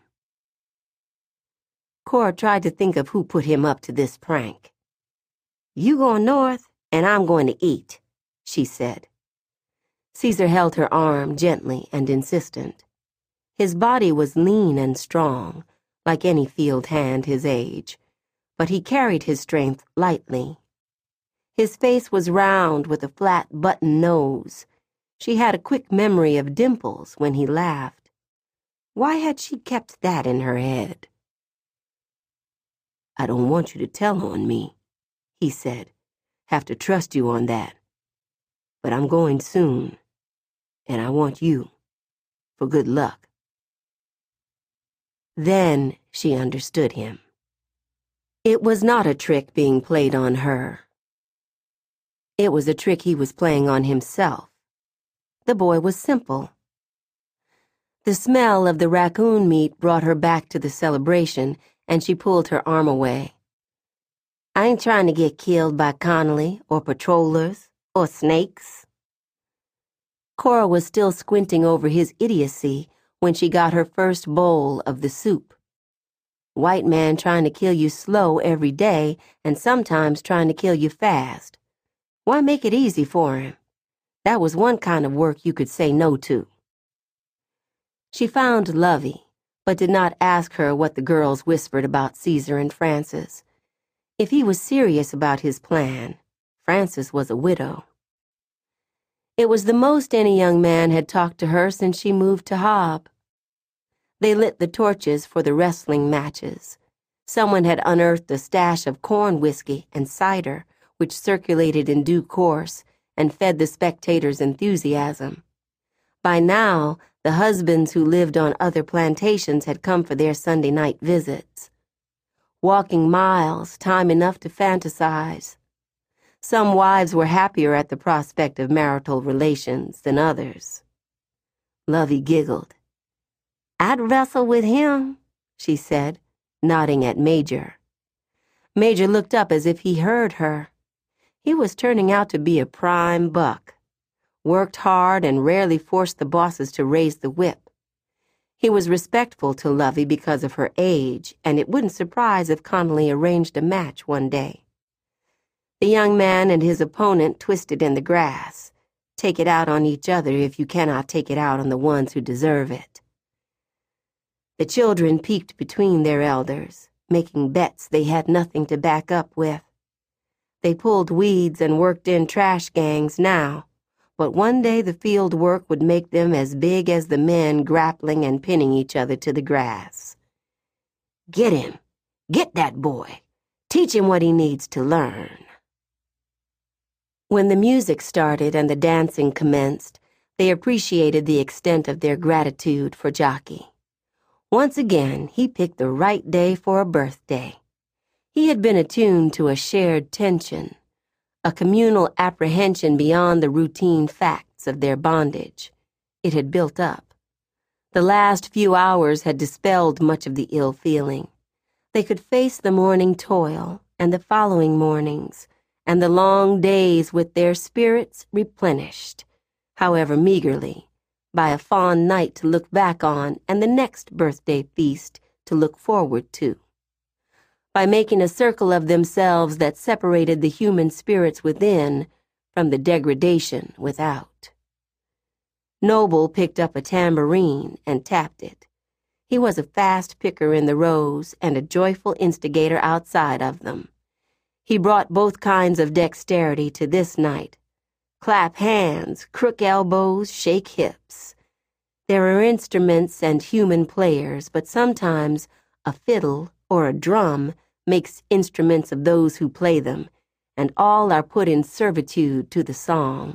S1: Cora tried to think of who put him up to this prank. "You going north, and I'm going to eat," she said. Caesar held her arm gently and insistent. His body was lean and strong, like any field hand his age, but he carried his strength lightly. His face was round with a flat button nose. She had a quick memory of dimples when he laughed. Why had she kept that in her head? "I don't want you to tell on me," he said. "Have to trust you on that. But I'm going soon, and I want you for good luck." Then she understood him. It was not a trick being played on her. It was a trick he was playing on himself. The boy was simple. The smell of the raccoon meat brought her back to the celebration, and she pulled her arm away. "I ain't trying to get killed by Connolly or patrollers or snakes." Cora was still squinting over his idiocy when she got her first bowl of the soup. White man trying to kill you slow every day and sometimes trying to kill you fast. Why make it easy for him? That was one kind of work you could say no to. She found Lovey, but did not ask her what the girls whispered about Caesar and Frances. If he was serious about his plan, Frances was a widow. It was the most any young man had talked to her since she moved to Hob. They lit the torches for the wrestling matches. Someone had unearthed a stash of corn whiskey and cider, which circulated in due course and fed the spectators' enthusiasm. By now, the husbands who lived on other plantations had come for their Sunday night visits. Walking miles, time enough to fantasize. Some wives were happier at the prospect of marital relations than others. Lovey giggled. "I'd wrestle with him," she said, nodding at Major. Major looked up as if he heard her. He was turning out to be a prime buck. Worked hard and rarely forced the bosses to raise the whip. He was respectful to Lovey because of her age, and it wouldn't surprise if Connolly arranged a match one day. The young man and his opponent twisted in the grass. Take it out on each other if you cannot take it out on the ones who deserve it. The children peeked between their elders, making bets they had nothing to back up with. They pulled weeds and worked in trash gangs now, but one day the field work would make them as big as the men grappling and pinning each other to the grass. "Get him! Get that boy! Teach him what he needs to learn." When the music started and the dancing commenced, they appreciated the extent of their gratitude for Jockey. Once again, he picked the right day for a birthday. He had been attuned to a shared tension, a communal apprehension beyond the routine facts of their bondage. It had built up. The last few hours had dispelled much of the ill feeling. They could face the morning toil and the following mornings, and the long days with their spirits replenished, however meagerly, by a fond night to look back on and the next birthday feast to look forward to, by making a circle of themselves that separated the human spirits within from the degradation without. Noble picked up a tambourine and tapped it. He was a fast picker in the rows and a joyful instigator outside of them. He brought both kinds of dexterity to this night. Clap hands, crook elbows, shake hips. There are instruments and human players, but sometimes a fiddle or a drum makes instruments of those who play them, and all are put in servitude to the song.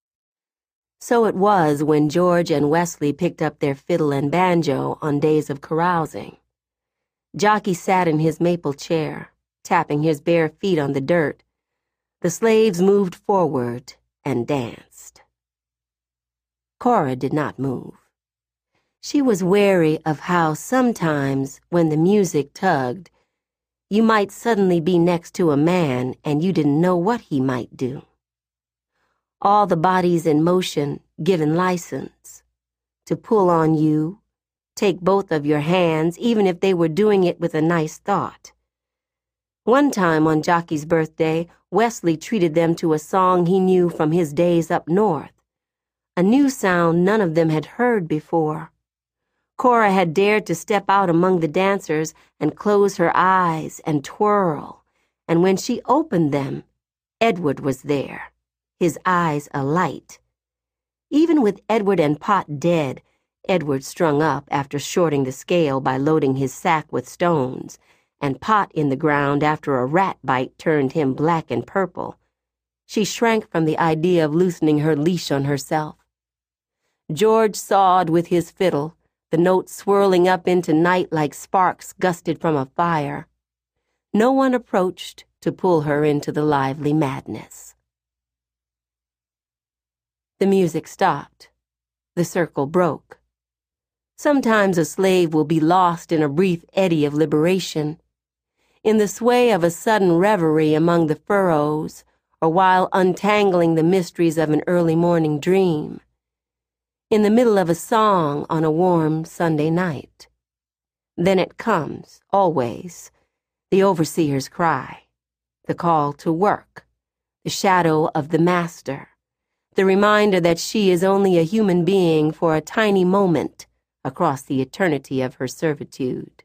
S1: So it was when George and Wesley picked up their fiddle and banjo on days of carousing. Jockey sat in his maple chair, tapping his bare feet on the dirt. The slaves moved forward and danced. Cora did not move. She was wary of how sometimes, when the music tugged, you might suddenly be next to a man and you didn't know what he might do. All the bodies in motion given license to pull on you, take both of your hands, even if they were doing it with a nice thought. One time on Jockey's birthday, Wesley treated them to a song he knew from his days up north, a new sound none of them had heard before. Cora had dared to step out among the dancers and close her eyes and twirl, and when she opened them, Edward was there, his eyes alight. Even with Edward and Pot dead, Edward strung up after shorting the scale by loading his sack with stones, and Pot in the ground after a rat bite turned him black and purple, she shrank from the idea of loosening her leash on herself. George sawed with his fiddle, the notes swirling up into night like sparks gusted from a fire. No one approached to pull her into the lively madness. The music stopped. The circle broke. Sometimes a slave will be lost in a brief eddy of liberation, in the sway of a sudden reverie among the furrows, or while untangling the mysteries of an early morning dream, in the middle of a song on a warm Sunday night. Then it comes, always, the overseer's cry, the call to work, the shadow of the master, the reminder that she is only a human being for a tiny moment across the eternity of her servitude.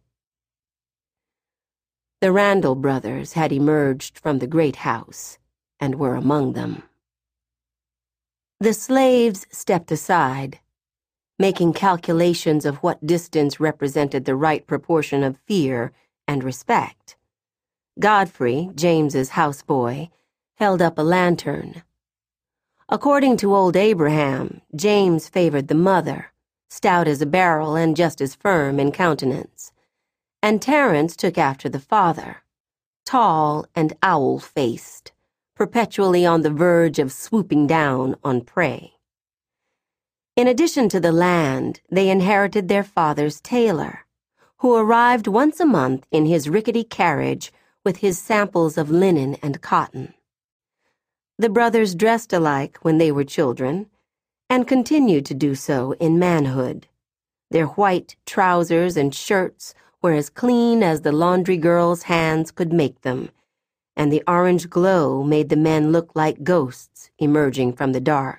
S1: The Randall brothers had emerged from the great house and were among them. The slaves stepped aside, making calculations of what distance represented the right proportion of fear and respect. Godfrey, James's houseboy, held up a lantern. According to old Abraham, James favored the mother, stout as a barrel and just as firm in countenance, and Terence took after the father, tall and owl-faced, perpetually on the verge of swooping down on prey. In addition to the land, they inherited their father's tailor, who arrived once a month in his rickety carriage with his samples of linen and cotton. The brothers dressed alike when they were children, and continued to do so in manhood. Their white trousers and shirts were as clean as the laundry girl's hands could make them, and the orange glow made the men look like ghosts emerging from the dark.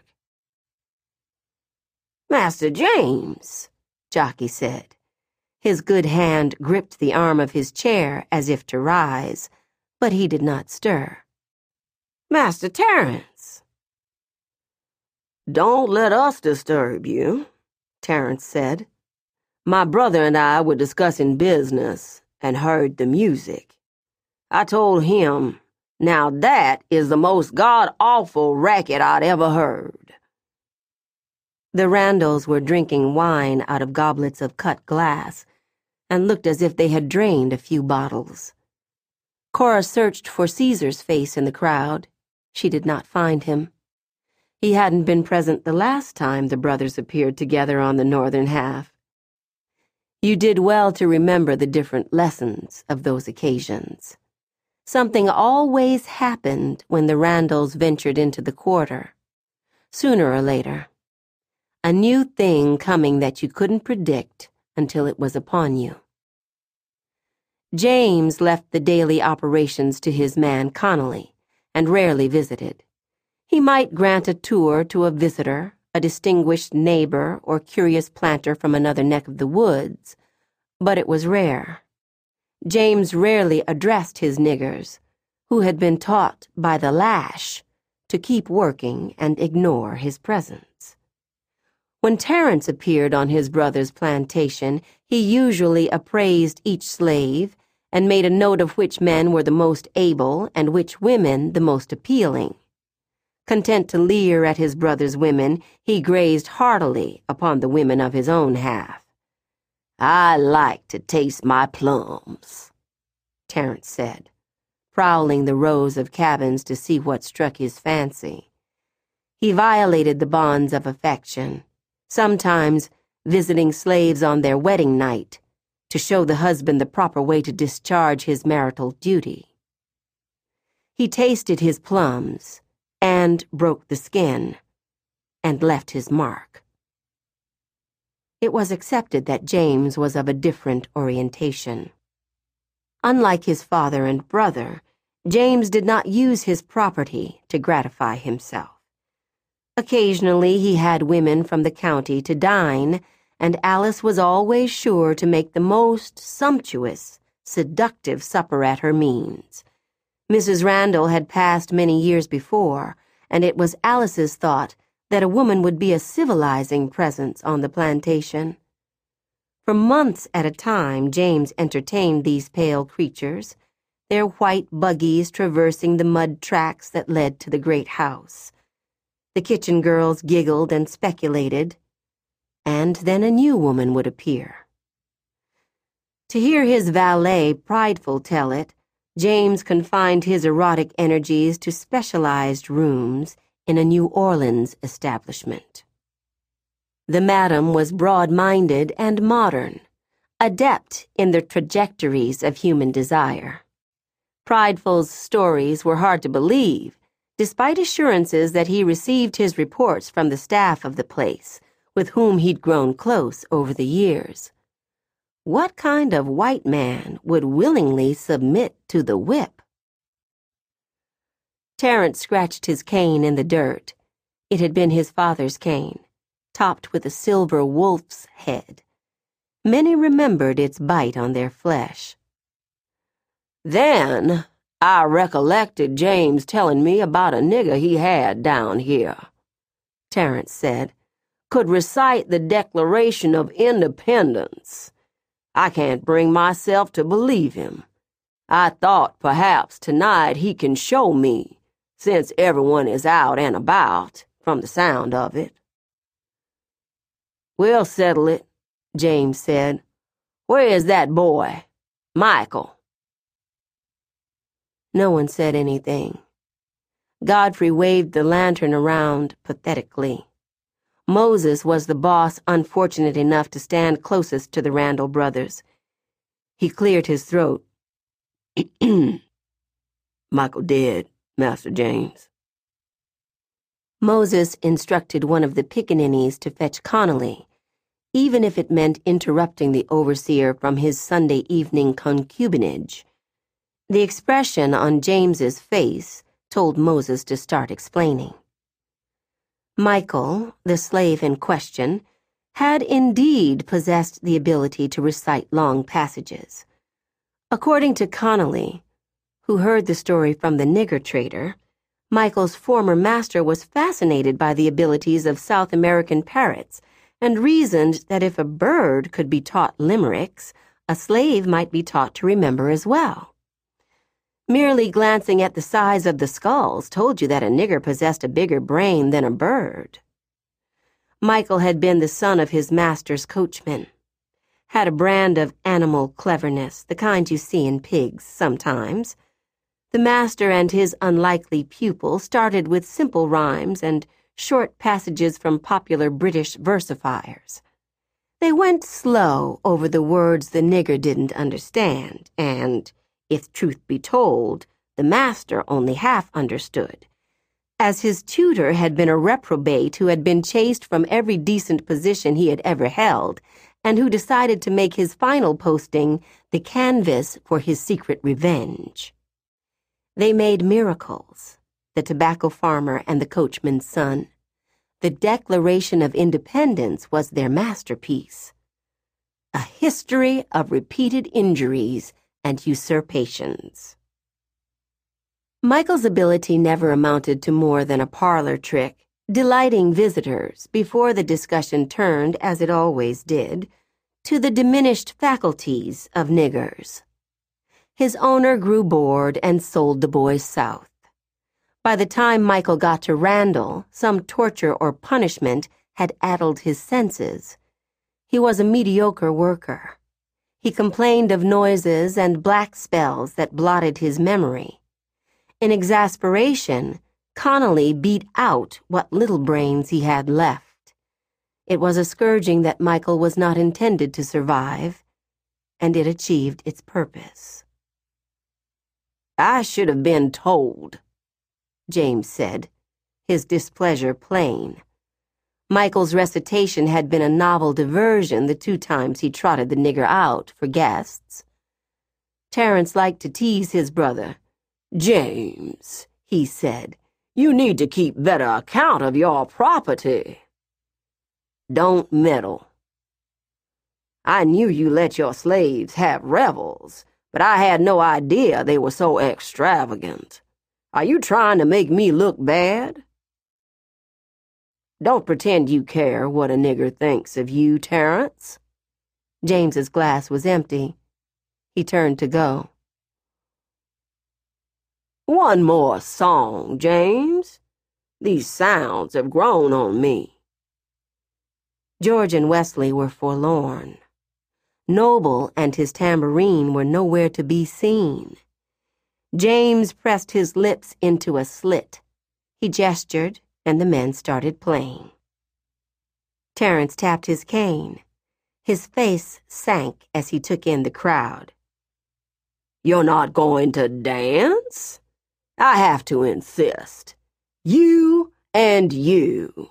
S1: "Master James," Jockey said. His good hand gripped the arm of his chair as if to rise, but he did not stir. "Master Terence." "Don't let us disturb you," Terence said. "My brother and I were discussing business and heard the music. I told him, now that is the most god-awful racket I'd ever heard." The Randalls were drinking wine out of goblets of cut glass and looked as if they had drained a few bottles. Cora searched for Caesar's face in the crowd. She did not find him. He hadn't been present the last time the brothers appeared together on the northern half. You did well to remember the different lessons of those occasions. Something always happened when the Randalls ventured into the quarter, sooner or later. a new thing coming that you couldn't predict until it was upon you. James left the daily operations to his man Connolly, and rarely visited. He might grant a tour to a visitor, a distinguished neighbor or curious planter from another neck of the woods, but it was rare. James rarely addressed his niggers, who had been taught by the lash to keep working and ignore his presence. When Terence appeared on his brother's plantation, he usually appraised each slave and made a note of which men were the most able and which women the most appealing. Content to leer at his brother's women, he grazed heartily upon the women of his own half. "I like to taste my plums," Terence said, prowling the rows of cabins to see what struck his fancy. He violated the bonds of affection, sometimes visiting slaves on their wedding night to show the husband the proper way to discharge his marital duty. He tasted his plums and broke the skin and left his mark. It was accepted that James was of a different orientation. Unlike his father and brother, James did not use his property to gratify himself. Occasionally he had women from the county to dine, and Alice was always sure to make the most sumptuous, seductive supper at her means. Missus Randall had passed many years before, and it was Alice's thought that a woman would be a civilizing presence on the plantation. For months at a time, James entertained these pale creatures, their white buggies traversing the mud tracks that led to the great house. The kitchen girls giggled and speculated, and then a new woman would appear. To hear his valet Prideful tell it, James confined his erotic energies to specialized rooms in a New Orleans establishment. The madam was broad-minded and modern, adept in the trajectories of human desire. Prideful's stories were hard to believe, despite assurances that he received his reports from the staff of the place, with whom he'd grown close over the years. What kind of white man would willingly submit to the whip? Terence scratched his cane in the dirt. It had been his father's cane, topped with a silver wolf's head. Many remembered its bite on their flesh. "Then I recollected James telling me about a nigger he had down here," Terence said. "Could recite the Declaration of Independence. I can't bring myself to believe him. I thought perhaps tonight he can show me, since everyone is out and about, from the sound of it." "We'll settle it," James said. "Where is that boy, Michael?" No one said anything. Godfrey waved the lantern around pathetically. Moses was the boss unfortunate enough to stand closest to the Randall brothers. He cleared his throat. "Michael dead, Master James." Moses instructed one of the pickaninnies to fetch Connolly, even if it meant interrupting the overseer from his Sunday evening concubinage. The expression on James's face told Moses to start explaining. Michael, the slave in question, had indeed possessed the ability to recite long passages. According to Connolly, who heard the story from the nigger trader, Michael's former master was fascinated by the abilities of South American parrots and reasoned that if a bird could be taught limericks, a slave might be taught to remember as well. Merely glancing at the size of the skulls told you that a nigger possessed a bigger brain than a bird. Michael had been the son of his master's coachman, had a brand of animal cleverness, the kind you see in pigs sometimes. The master and his unlikely pupil started with simple rhymes and short passages from popular British versifiers. They went slow over the words the nigger didn't understand, and, if truth be told, the master only half understood. As his tutor had been a reprobate who had been chased from every decent position he had ever held, and who decided to make his final posting the canvas for his secret revenge. They made miracles, the tobacco farmer and the coachman's son. The Declaration of Independence was their masterpiece. A history of repeated injuries and usurpations. Michael's ability never amounted to more than a parlor trick, delighting visitors before the discussion turned, as it always did, to the diminished faculties of niggers. His owner grew bored and sold the boys south. By the time Michael got to Randall, some torture or punishment had addled his senses. He was a mediocre worker. He complained of noises and black spells that blotted his memory. In exasperation, Connolly beat out what little brains he had left. It was a scourging that Michael was not intended to survive, and it achieved its purpose. "I should have been told," James said, his displeasure plain. Michael's recitation had been a novel diversion the two times he trotted the nigger out for guests. Terence liked to tease his brother. "James," he said, "you need to keep better account of your property." "Don't meddle." "I knew you let your slaves have revels, but I had no idea they were so extravagant. Are you trying to make me look bad?" "Don't pretend you care what a nigger thinks of you, Terence." James's glass was empty. He turned to go. "One more song, James. These sounds have grown on me." George and Wesley were forlorn. Noble and his tambourine were nowhere to be seen. James pressed his lips into a slit. He gestured, and the men started playing. Terence tapped his cane. His face sank as he took in the crowd. "You're not going to dance? I have to insist. You and you."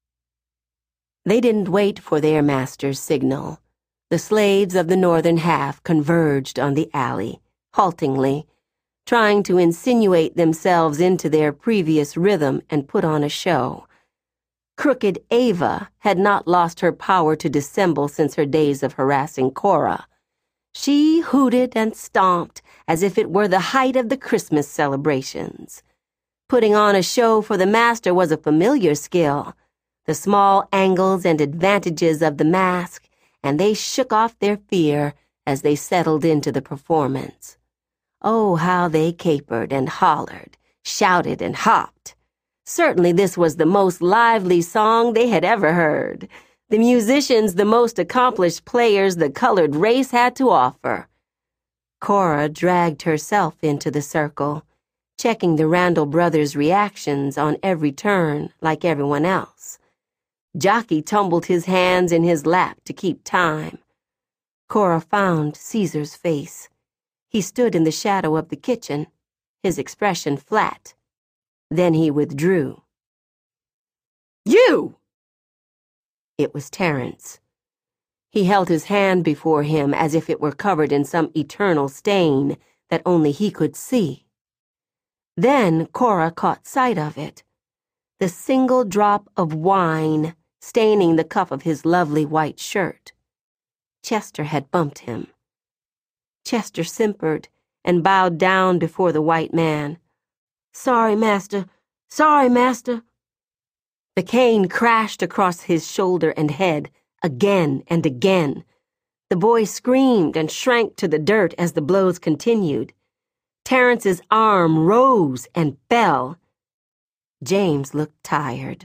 S1: They didn't wait for their master's signal. The slaves of the northern half converged on the alley, haltingly, trying to insinuate themselves into their previous rhythm and put on a show. Crooked Ava had not lost her power to dissemble since her days of harassing Cora. She hooted and stomped as if it were the height of the Christmas celebrations. Putting on a show for the master was a familiar skill. The small angles and advantages of the mask, and they shook off their fear as they settled into the performance. Oh, how they capered and hollered, shouted and hopped. Certainly this was the most lively song they had ever heard. The musicians the most accomplished players the colored race had to offer. Cora dragged herself into the circle, checking the Randall brothers' reactions on every turn like everyone else. Jockey tumbled his hands in his lap to keep time. Cora found Caesar's face. He stood in the shadow of the kitchen, his expression flat. Then he withdrew. "You!" It was Terence. He held his hand before him as if it were covered in some eternal stain that only he could see. Then Cora caught sight of it, the single drop of wine staining the cuff of his lovely white shirt. Chester had bumped him. Chester simpered and bowed down before the white man. "Sorry, master. Sorry, master." The cane crashed across his shoulder and head, again and again. The boy screamed and shrank to the dirt as the blows continued. Terence's arm rose and fell. James looked tired.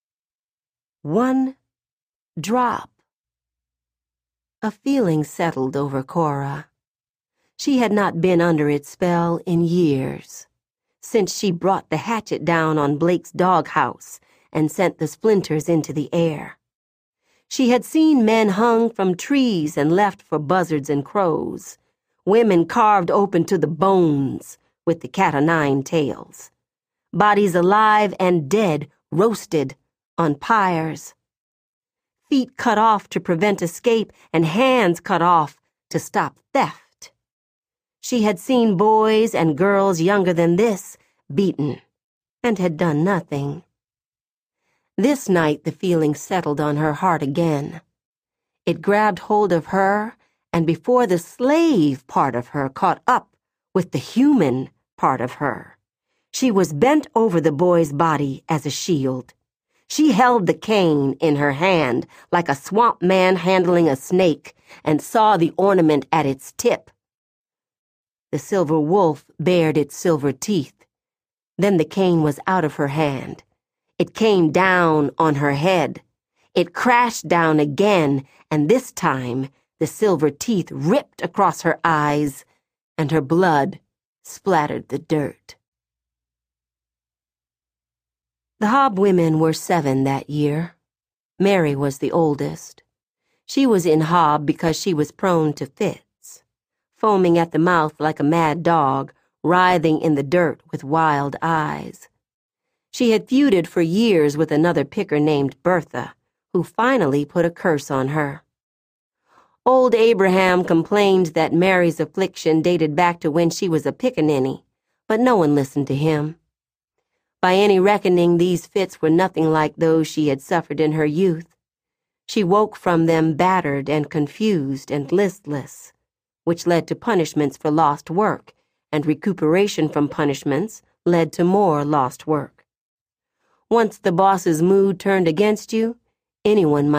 S1: One drop. A feeling settled over Cora. She had not been under its spell in years, since she brought the hatchet down on Blake's doghouse and sent the splinters into the air. She had seen men hung from trees and left for buzzards and crows, women carved open to the bones with the cat-o'-nine tails. bodies alive and dead, roasted on pyres. Feet cut off to prevent escape, and hands cut off to stop theft. She had seen boys and girls younger than this beaten, and had done nothing. This night the feeling settled on her heart again. It grabbed hold of her, and before the slave part of her caught up with the human part of her, she was bent over the boy's body as a shield. She held the cane in her hand like a swamp man handling a snake, and saw the ornament at its tip. The silver wolf bared its silver teeth. Then the cane was out of her hand. It came down on her head. It crashed down again, and this time the silver teeth ripped across her eyes, and her blood splattered the dirt. The Hobb women were seven that year. Mary was the oldest. She was in Hobb because she was prone to fits, foaming at the mouth like a mad dog, writhing in the dirt with wild eyes. She had feuded for years with another picker named Bertha, who finally put a curse on her. Old Abraham complained that Mary's affliction dated back to when she was a pickaninny, but no one listened to him. By any reckoning, these fits were nothing like those she had suffered in her youth. She woke from them battered and confused and listless, which led to punishments for lost work, and recuperation from punishments led to more lost work. Once the boss's mood turned against you, anyone might